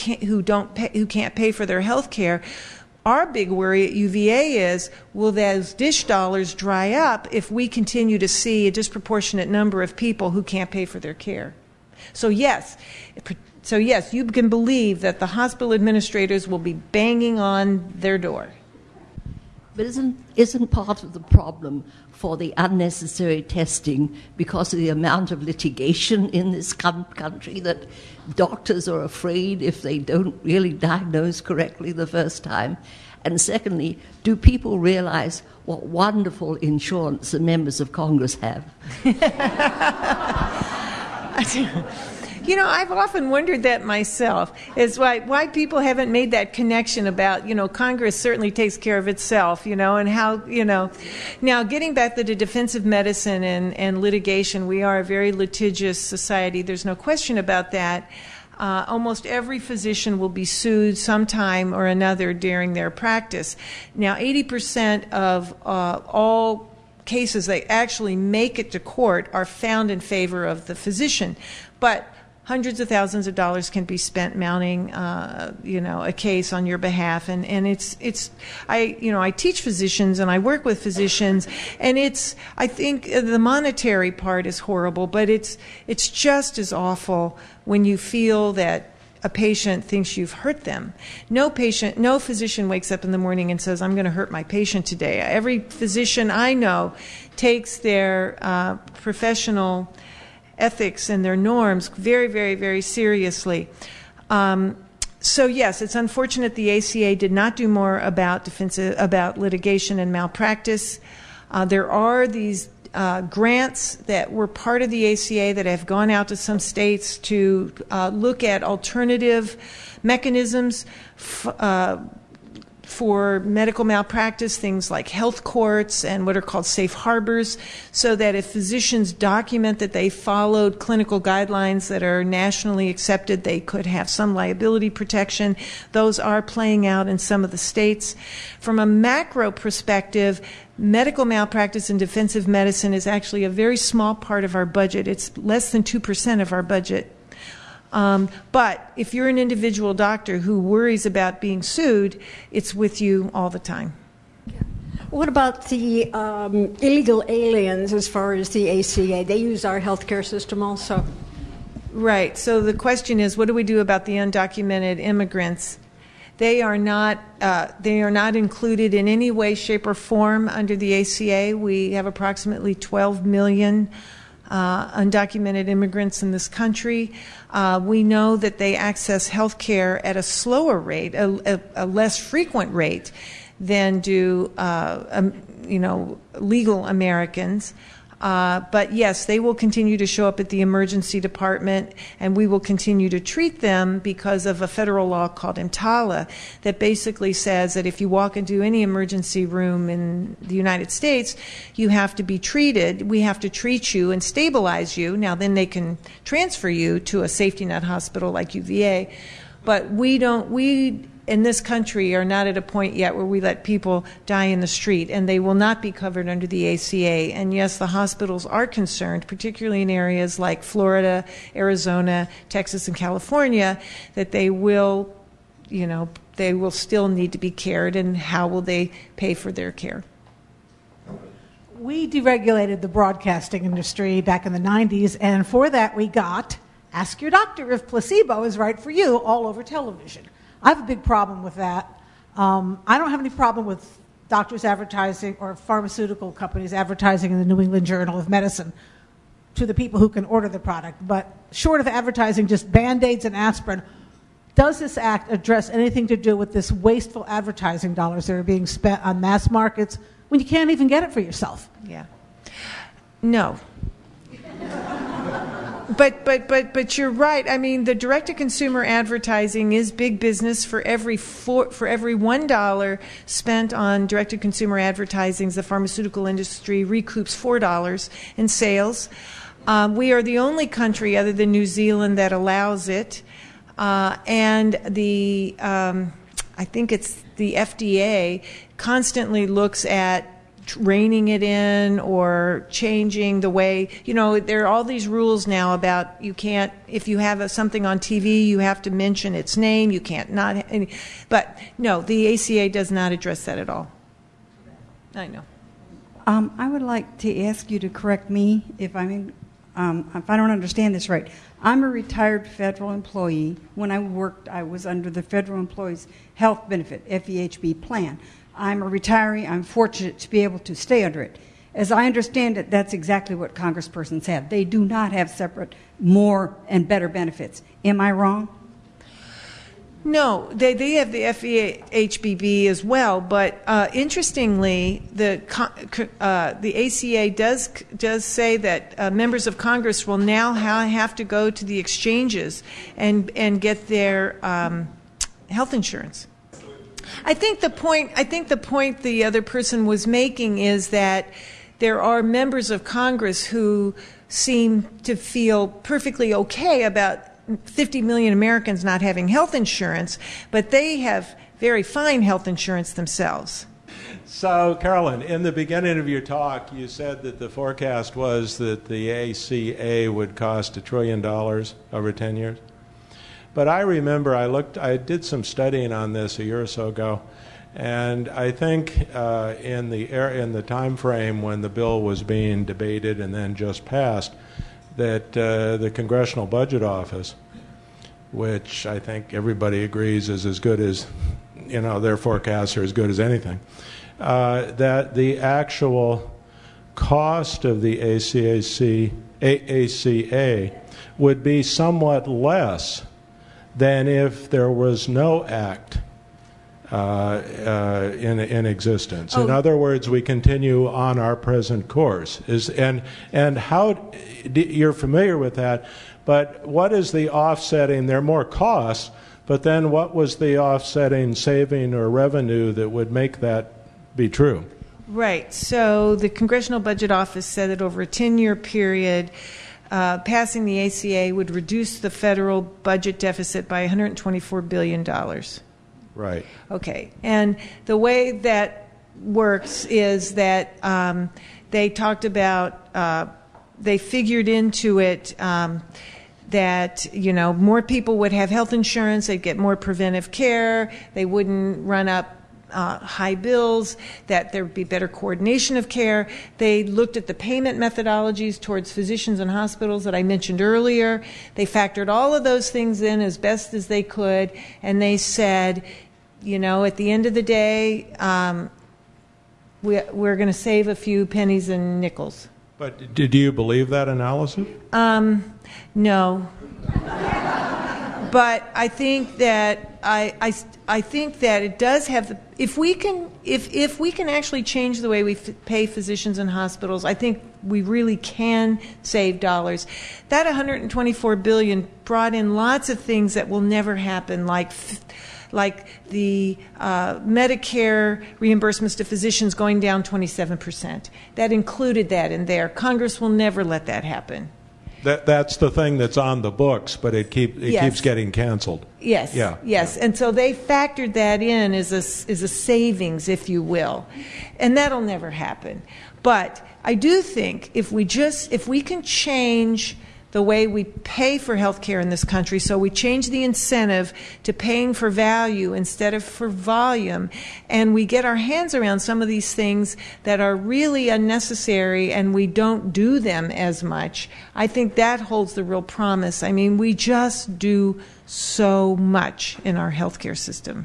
can't pay for their health care, our big worry at UVA is, will those DISH dollars dry up if we continue to see a disproportionate number of people who can't pay for their care? So yes, you can believe that the hospital administrators will be banging on their door. But isn't part of the problem for the unnecessary testing because of the amount of litigation in this country that doctors are afraid if they don't really diagnose correctly the first time? And secondly, do people realize what wonderful insurance the members of Congress have? You know, I've often wondered that myself, is why people haven't made that connection about, Congress certainly takes care of itself, and how, Now, getting back to the defensive medicine and litigation, we are a very litigious society. There's no question about that. Almost every physician will be sued sometime or another during their practice. Now, 80% of all cases that actually make it to court are found in favor of the physician. But hundreds of thousands of dollars can be spent mounting, a case on your behalf, and I teach physicians and I work with physicians, and I think the monetary part is horrible, but it's just as awful when you feel that a patient thinks you've hurt them. No physician wakes up in the morning and says, I'm going to hurt my patient today. Every physician I know takes their professional ethics and their norms very, very, very seriously. So yes, it's unfortunate the ACA did not do more about litigation and malpractice. There are these grants that were part of the ACA that have gone out to some states to look at alternative mechanisms for medical malpractice, things like health courts and what are called safe harbors, so that if physicians document that they followed clinical guidelines that are nationally accepted, they could have some liability protection. Those are playing out in some of the states. From a macro perspective, medical malpractice and defensive medicine is actually a very small part of our budget. It's less than 2% of our budget. But if you're an individual doctor who worries about being sued, it's with you all the time. What about the illegal aliens as far as the ACA? They use our healthcare system also. Right. So the question is, what do we do about the undocumented immigrants? They are not included in any way, shape, or form under the ACA. We have approximately 12 million undocumented immigrants in this country. We know that they access health care at a slower rate, a less frequent rate than do legal Americans. But yes, they will continue to show up at the emergency department, and we will continue to treat them because of a federal law called EMTALA that basically says that if you walk into any emergency room in the United States, you have to be treated. We have to treat you and stabilize you. Now, then they can transfer you to a safety net hospital like UVA. But we in this country are not at a point yet where we let people die in the street, and they will not be covered under the ACA. And yes, the hospitals are concerned, particularly in areas like Florida, Arizona, Texas, and California, that they will still need to be cared, and how will they pay for their care? We deregulated the broadcasting industry back in the 90s, and for that we got Ask Your Doctor If Placebo Is Right For You all over television. I have a big problem with that. I don't have any problem with doctors advertising or pharmaceutical companies advertising in the New England Journal of Medicine to the people who can order the product. But short of advertising just Band-Aids and aspirin, does this act address anything to do with this wasteful advertising dollars that are being spent on mass markets when you can't even get it for yourself? Yeah. No. But you're right. I mean, the direct-to-consumer advertising is big business. For every $1 spent on direct-to-consumer advertising, the pharmaceutical industry recoups $4 in sales. We are the only country other than New Zealand that allows it, and I think it's the FDA constantly looks at reining it in or changing the way, there are all these rules now about you can't, if you have something on TV, you have to mention its name, you can't not, but no, the ACA does not address that at all. I know. I would like to ask you to correct me if I don't understand this right. I'm a retired federal employee. When I worked, I was under the Federal Employees Health Benefit, FEHB plan. I'm a retiree. I'm fortunate to be able to stay under it. As I understand it, that's exactly what congresspersons have. They do not have separate, more, and better benefits. Am I wrong? No, they have the FEHBB as well, but interestingly, the ACA does say that members of Congress will now have to go to the exchanges and get their health insurance. I think the point the other person was making is that there are members of Congress who seem to feel perfectly okay about 50 million Americans not having health insurance, but they have very fine health insurance themselves. So, Carolyn, in the beginning of your talk, you said that the forecast was that the ACA would cost $1 trillion over 10 years. But I remember I did some studying on this a year or so ago, and I think in the time frame when the bill was being debated and then just passed, that the Congressional Budget Office, which I think everybody agrees is as good as, their forecasts are as good as anything, that the actual cost of the ACA would be somewhat less than if there was no act in existence. In other words, we continue on our present course. And how you're familiar with that, but what is the offsetting? There are more costs, but then what was the offsetting saving or revenue that would make that be true? Right. So the Congressional Budget Office said that over a 10-year period, passing the ACA would reduce the federal budget deficit by $124 billion. Right. Okay. And the way that works is that they talked about, they figured into it that, more people would have health insurance, they'd get more preventive care, they wouldn't run up high bills, that there would be better coordination of care. They looked at the payment methodologies towards physicians and hospitals that I mentioned earlier. They factored all of those things in as best as they could, and they said, at the end of the day, we're going to save a few pennies and nickels. But do you believe that analysis? No. But I think that I think that it does have if we can actually change the way we pay physicians and hospitals, I think we really can save dollars. That $124 billion brought in lots of things that will never happen, like the Medicare reimbursements to physicians going down 27%. That included that in there. Congress will never let that happen. That's the thing that's on the books, but it keeps getting canceled. Yes. Yeah. Yes. And so they factored that in as a savings, if you will. And that'll never happen. But I do think if we can change the way we pay for health care in this country, so we change the incentive to paying for value instead of for volume, and we get our hands around some of these things that are really unnecessary and we don't do them as much, I think that holds the real promise. I mean, we just do so much in our health care system.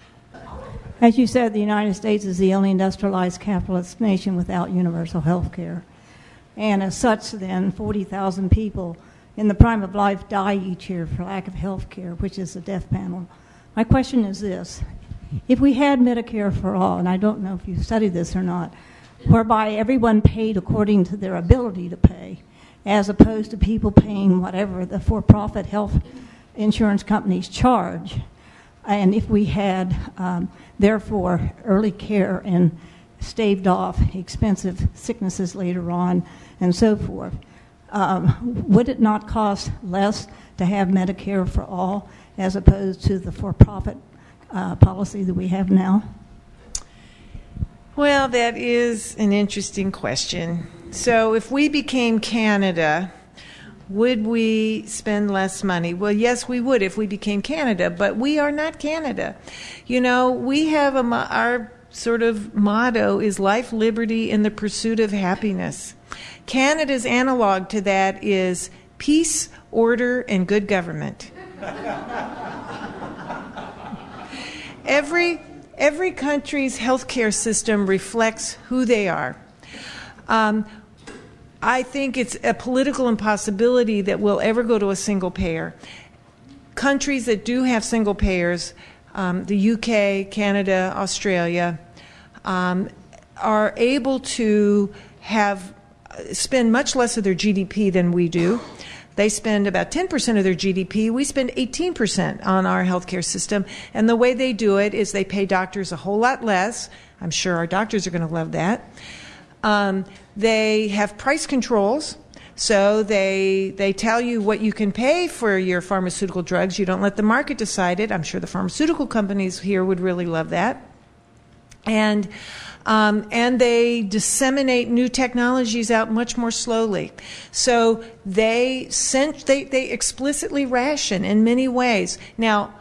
As you said, the United States is the only industrialized capitalist nation without universal health care. And as such, then, 40,000 people in the prime of life die each year for lack of health care, which is the death panel. My question is this. If we had Medicare for all, and I don't know if you've studied this or not, whereby everyone paid according to their ability to pay, as opposed to people paying whatever the for-profit health insurance companies charge, and if we had, therefore, early care and staved off expensive sicknesses later on and so forth, would it not cost less to have Medicare for all as opposed to the for-profit policy that we have now? Well, that is an interesting question. So if we became Canada, would we spend less money? Well, yes, we would if we became Canada, but we are not Canada. We have our sort of motto is life, liberty, and the pursuit of happiness. Canada's analog to that is peace, order, and good government. Every country's healthcare system reflects who they are. I think it's a political impossibility that we'll ever go to a single payer. Countries that do have single payers, the UK, Canada, Australia, are able to spend much less of their GDP than we do. They spend about 10% of their GDP. We spend 18% on our healthcare system. And the way they do it is they pay doctors a whole lot less. I'm sure our doctors are going to love that. They have price controls. So they tell you what you can pay for your pharmaceutical drugs. You don't let the market decide it. I'm sure the pharmaceutical companies here would really love that. And they disseminate new technologies out much more slowly. So they explicitly ration in many ways. Now,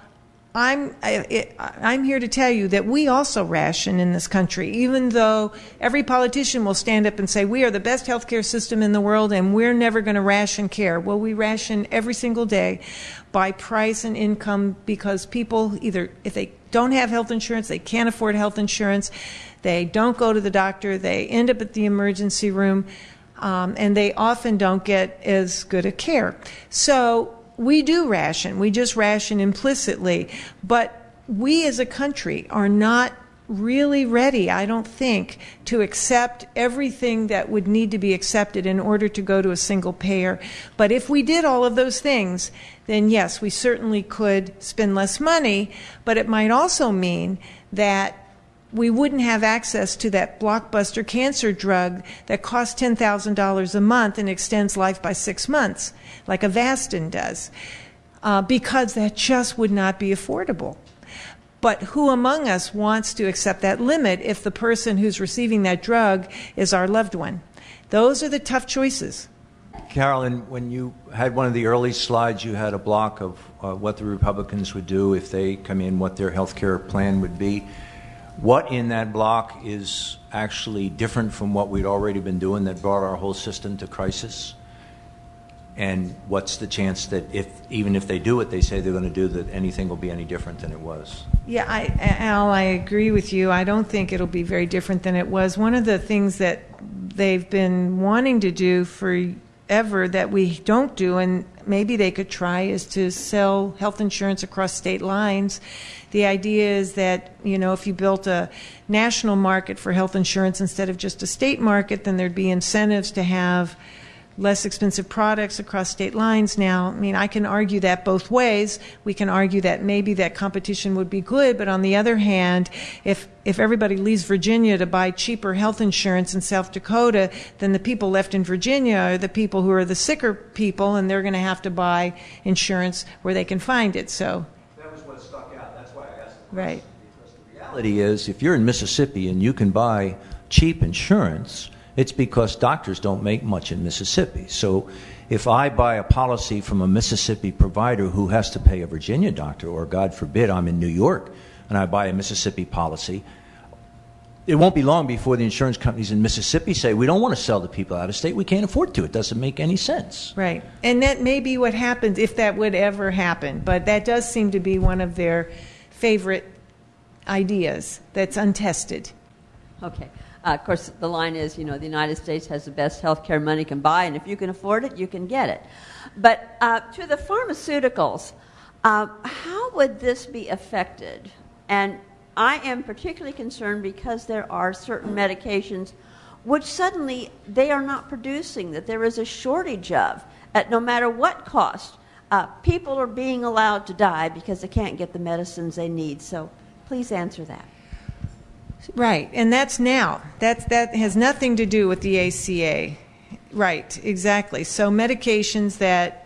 I'm here to tell you that we also ration in this country, even though every politician will stand up and say we are the best healthcare system in the world and we're never going to ration care. Well, we ration every single day by price and income because people either, if they don't have health insurance, they can't afford health insurance, they don't go to the doctor, they end up at the emergency room, and they often don't get as good a care. So we do ration. We just ration implicitly. But we as a country are not really ready, I don't think, to accept everything that would need to be accepted in order to go to a single payer. But if we did all of those things, then yes, we certainly could spend less money, but it might also mean that we wouldn't have access to that blockbuster cancer drug that costs $10,000 a month and extends life by 6 months, like Avastin does, because that just would not be affordable. But who among us wants to accept that limit if the person who's receiving that drug is our loved one? Those are the tough choices. Carolyn, when you had one of the early slides, you had a block of what the Republicans would do if they come in, what their health care plan would be. What in that block is actually different from what we'd already been doing that brought our whole system to crisis? And what's the chance that even if they do what they say they're going to do, that anything will be any different than it was? Yeah, Al, I agree with you. I don't think it'll be very different than it was. One of the things that they've been wanting to do forever that we don't do, and maybe they could try, is to sell health insurance across state lines. The idea is that, if you built a national market for health insurance instead of just a state market, then there'd be incentives to have less expensive products across state lines. Now, I can argue that both ways. We can argue that maybe that competition would be good, but on the other hand, if everybody leaves Virginia to buy cheaper health insurance in South Dakota, then the people left in Virginia are the people who are the sicker people, and they're going to have to buy insurance where they can find it. So that was what stuck out. That's why I asked the question. Right. Because the reality is, if you're in Mississippi and you can buy cheap insurance, it's because doctors don't make much in Mississippi. So if I buy a policy from a Mississippi provider who has to pay a Virginia doctor, or God forbid I'm in New York and I buy a Mississippi policy, it won't be long before the insurance companies in Mississippi say, we don't want to sell to people out of state. We can't afford to. It doesn't make any sense. Right. And that may be what happens if that would ever happen. But that does seem to be one of their favorite ideas that's untested. Okay. Of course, the line is, the United States has the best health care money can buy, and if you can afford it, you can get it. But to the pharmaceuticals, how would this be affected? And I am particularly concerned because there are certain medications which suddenly they are not producing, that there is a shortage of, at no matter what cost. People are being allowed to die because they can't get the medicines they need. So please answer that. Right, and that's now. That has nothing to do with the ACA. Right, exactly. So medications that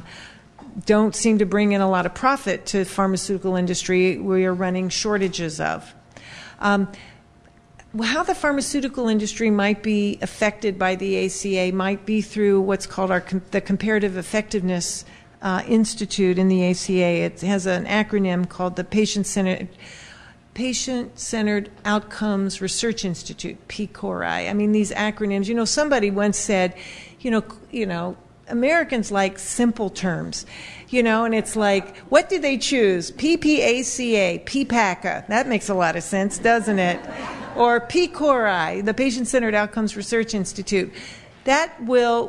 don't seem to bring in a lot of profit to the pharmaceutical industry, we are running shortages of. How the pharmaceutical industry might be affected by the ACA might be through what's called the Comparative Effectiveness Institute in the ACA. It has an acronym called the Patient-Centered Outcomes Research Institute, PCORI. These acronyms, somebody once said, Americans like simple terms, and it's like, what did they choose? PPACA, PPACA. That makes a lot of sense, doesn't it? Or PCORI, the Patient-Centered Outcomes Research Institute. That will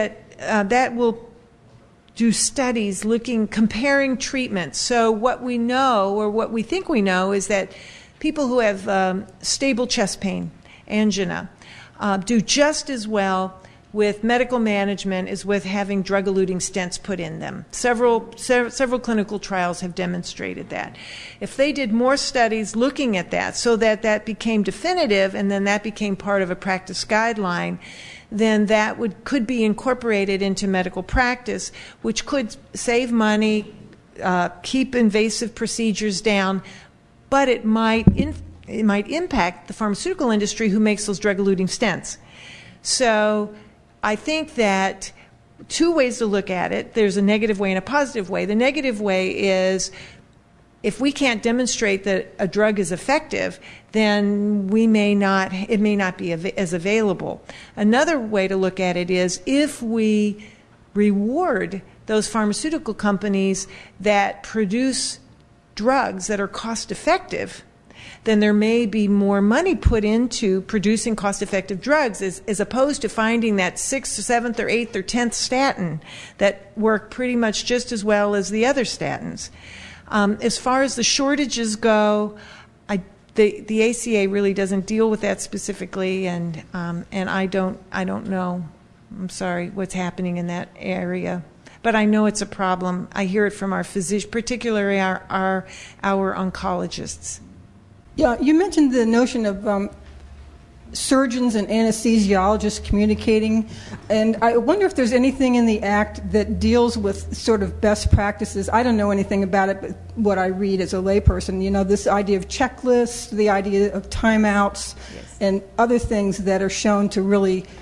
do studies comparing treatments. So what we know, or what we think we know, is that people who have stable chest pain, angina, do just as well with medical management as with having drug-eluting stents put in them. Several clinical trials have demonstrated that. If they did more studies looking at that so that became definitive and then that became part of a practice guideline, then that could be incorporated into medical practice, which could save money, keep invasive procedures down, but it might impact the pharmaceutical industry who makes those drug-eluting stents. So I think that two ways to look at it. There's a negative way and a positive way. The negative way is if we can't demonstrate that a drug is effective, then it may not be as available. Another way to look at it is if we reward those pharmaceutical companies that produce drugs that are cost effective, then there may be more money put into producing cost-effective drugs as opposed to finding that 6th, 7th, or 8th, or 10th statin that work pretty much just as well as the other statins. As far as the shortages go, the ACA really doesn't deal with that specifically, and I don't know. I'm sorry what's happening in that area, but I know it's a problem. I hear it from our physicians, particularly our oncologists. Yeah, you mentioned the notion of surgeons and anesthesiologists communicating, and I wonder if there's anything in the Act that deals with sort of best practices. I don't know anything about it, but what I read as a layperson, this idea of checklists, the idea of timeouts, yes, and other things that are shown to really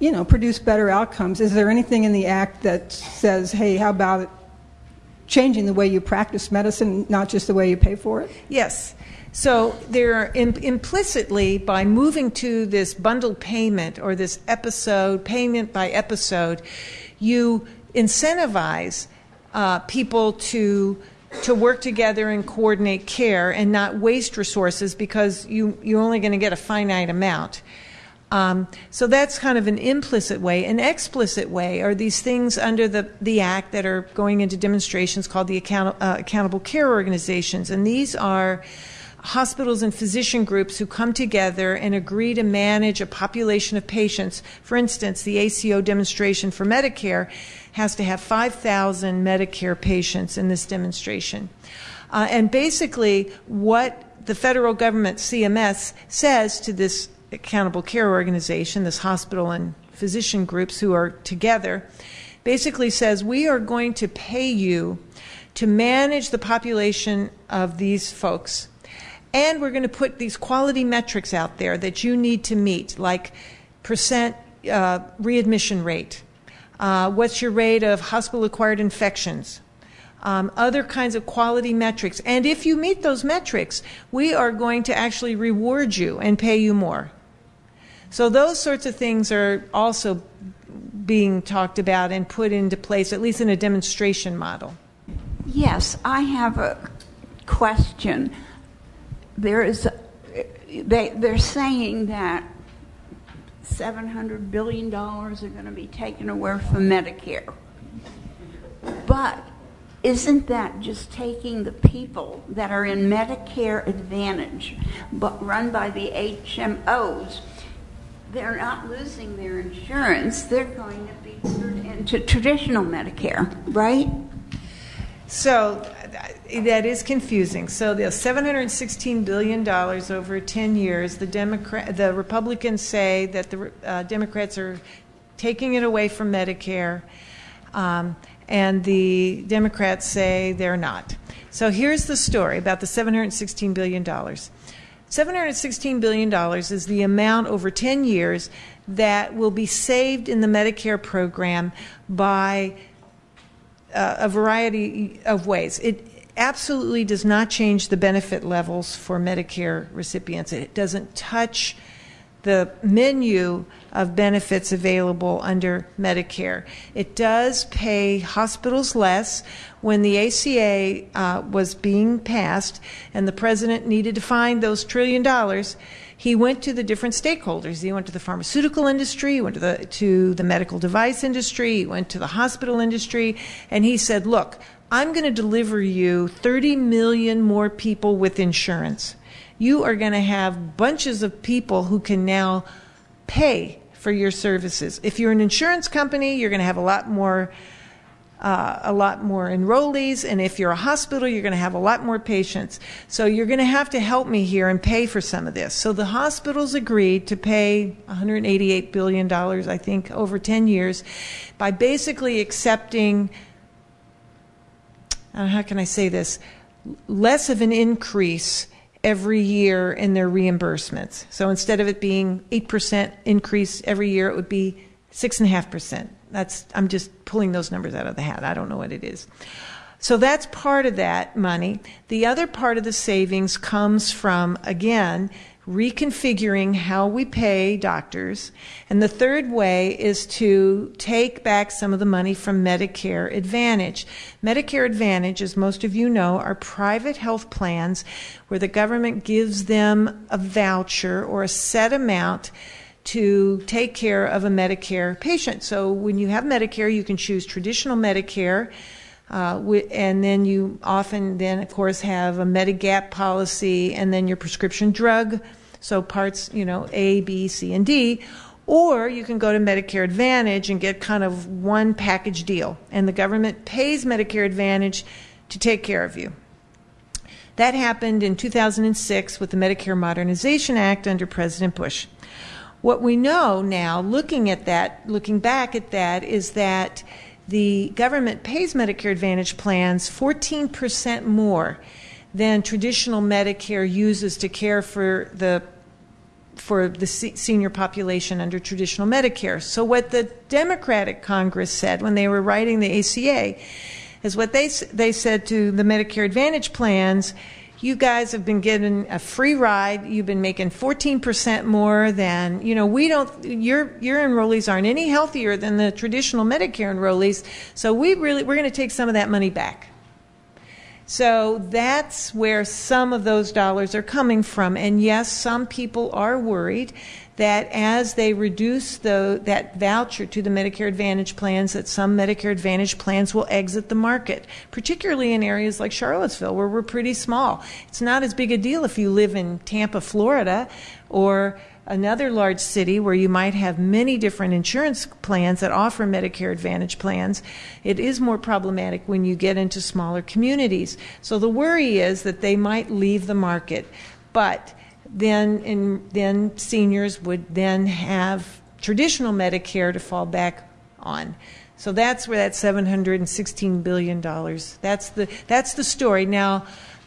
produce better outcomes. Is there anything in the Act that says, hey, how about changing the way you practice medicine, not just the way you pay for it? Yes. So there are implicitly, by moving to this bundled payment or this episode, payment by episode, you incentivize people to work together and coordinate care and not waste resources because you're only going to get a finite amount. So that's kind of an implicit way. An explicit way are these things under the Act that are going into demonstrations called the Accountable Care Organizations. And these are hospitals and physician groups who come together and agree to manage a population of patients. For instance, the ACO demonstration for Medicare has to have 5,000 Medicare patients in this demonstration. And basically what the federal government, CMS, says to this Accountable Care Organization, this hospital and physician groups who are together, basically says, we are going to pay you to manage the population of these folks. And we're going to put these quality metrics out there that you need to meet, like percent readmission rate, what's your rate of hospital-acquired infections, other kinds of quality metrics. And if you meet those metrics, we are going to actually reward you and pay you more. So those sorts of things are also being talked about and put into place, at least in a demonstration model. Yes, I have a question. They're saying that $700 billion are going to be taken away from Medicare. But isn't that just taking the people that are in Medicare Advantage, but run by the HMOs? They're not losing their insurance. They're going to be turned into traditional Medicare, right? So that is confusing. So the $716 billion over 10 years, the Republicans say that the Democrats are taking it away from Medicare, and the Democrats say they're not. So here's the story about the $716 billion. $716 billion is the amount over 10 years that will be saved in the Medicare program by a variety of ways. It absolutely does not change the benefit levels for Medicare recipients. It doesn't touch the menu of benefits available under Medicare. It does pay hospitals less. When the ACA was being passed and the president needed to find those $1 trillion, he went to the different stakeholders. He went to the pharmaceutical industry, he went to the medical device industry, he went to the hospital industry, and he said, look, I'm going to deliver you 30 million more people with insurance. You are going to have bunches of people who can now pay for your services. If you're an insurance company, you're going to have a lot more enrollees, and if you're a hospital, you're going to have a lot more patients. So you're going to have to help me here and pay for some of this. So the hospitals agreed to pay $188 billion, I think, over 10 years by basically accepting, how can I say this, less of an increase every year in their reimbursements. So instead of it being 8% increase every year, it would be 6.5%. I'm just pulling those numbers out of the hat. I don't know what it is. So that's part of that money. The other part of the savings comes from, again, reconfiguring how we pay doctors. And the third way is to take back some of the money from Medicare Advantage. Medicare Advantage, as most of you know, are private health plans where the government gives them a voucher or a set amount to take care of a Medicare patient. So when you have Medicare, you can choose traditional Medicare, and then you often then, of course, have a Medigap policy and then your prescription drug, so parts, A, B, C, and D. Or you can go to Medicare Advantage and get kind of one package deal, and the government pays Medicare Advantage to take care of you. That happened in 2006 with the Medicare Modernization Act under President Bush. What we know now, looking back at that, is that the government pays Medicare Advantage plans 14% more than traditional Medicare uses to care for the for the senior population under traditional Medicare. So what the Democratic Congress said when they were writing the ACA is what they said to the Medicare Advantage plans: you guys have been given a free ride. You've been making 14% more than, your enrollees aren't any healthier than the traditional Medicare enrollees. So we're going to take some of that money back. So that's where some of those dollars are coming from. And yes, some people are worried that as they reduce that voucher to the Medicare Advantage plans, that some Medicare Advantage plans will exit the market, particularly in areas like Charlottesville, where we're pretty small. It's not as big a deal if you live in Tampa, Florida, or another large city where you might have many different insurance plans that offer Medicare Advantage plans. It is more problematic when you get into smaller communities. So the worry is that they might leave the market, but then seniors would then have traditional Medicare to fall back on. So that's where that $716 billion, that's the story. Now,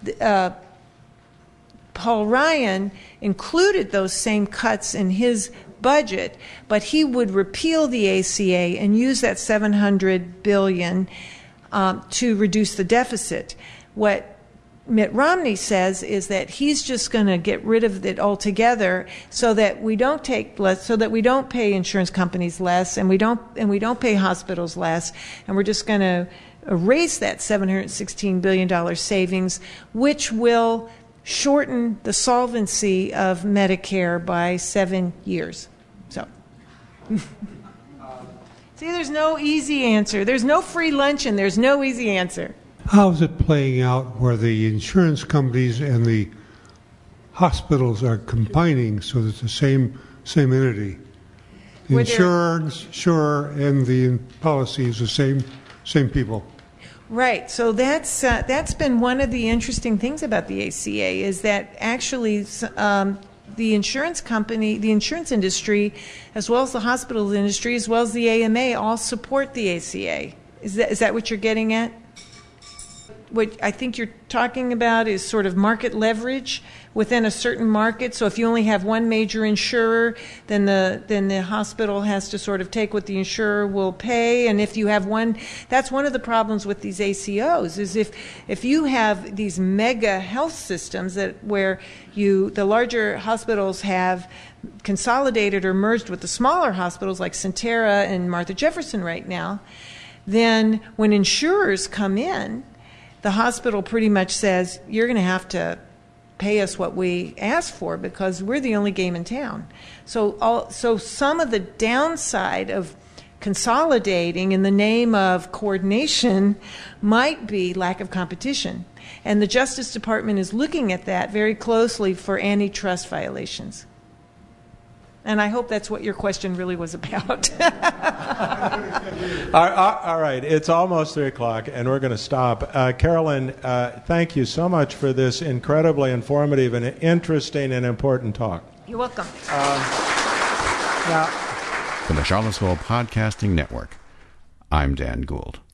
Paul Ryan included those same cuts in his budget, but he would repeal the ACA and use that $700 billion to reduce the deficit. What Mitt Romney says is that he's just going to get rid of it altogether, so that we don't take less, so that we don't pay insurance companies less, and we don't pay hospitals less, and we're just going to erase that $716 billion savings, which will shorten the solvency of Medicare by 7 years. So, see, there's no easy answer. There's no free lunch, and there's no easy answer. How is it playing out where the insurance companies and the hospitals are combining so that it's the same entity? The insurer and the policy is the same people. Right. So that's been one of the interesting things about the ACA, is that actually the insurance company, the insurance industry, as well as the hospital industry, as well as the AMA, all support the ACA. Is that what you're getting at? What I think you're talking about is sort of market leverage within a certain market. So if you only have one major insurer, then the hospital has to sort of take what the insurer will pay. And if you have one, that's one of the problems with these ACOs, is if you have these mega health systems where the larger hospitals have consolidated or merged with the smaller hospitals like Sentara and Martha Jefferson right now, then when insurers come in, the hospital pretty much says, you're going to have to pay us what we ask for because we're the only game in town. So some of the downside of consolidating in the name of coordination might be lack of competition. And the Justice Department is looking at that very closely for antitrust violations. And I hope that's what your question really was about. All right, it's almost 3 o'clock, and we're going to stop. Carolyn, thank you so much for this incredibly informative and interesting and important talk. You're welcome. From the Charlottesville Podcasting Network, I'm Dan Gould.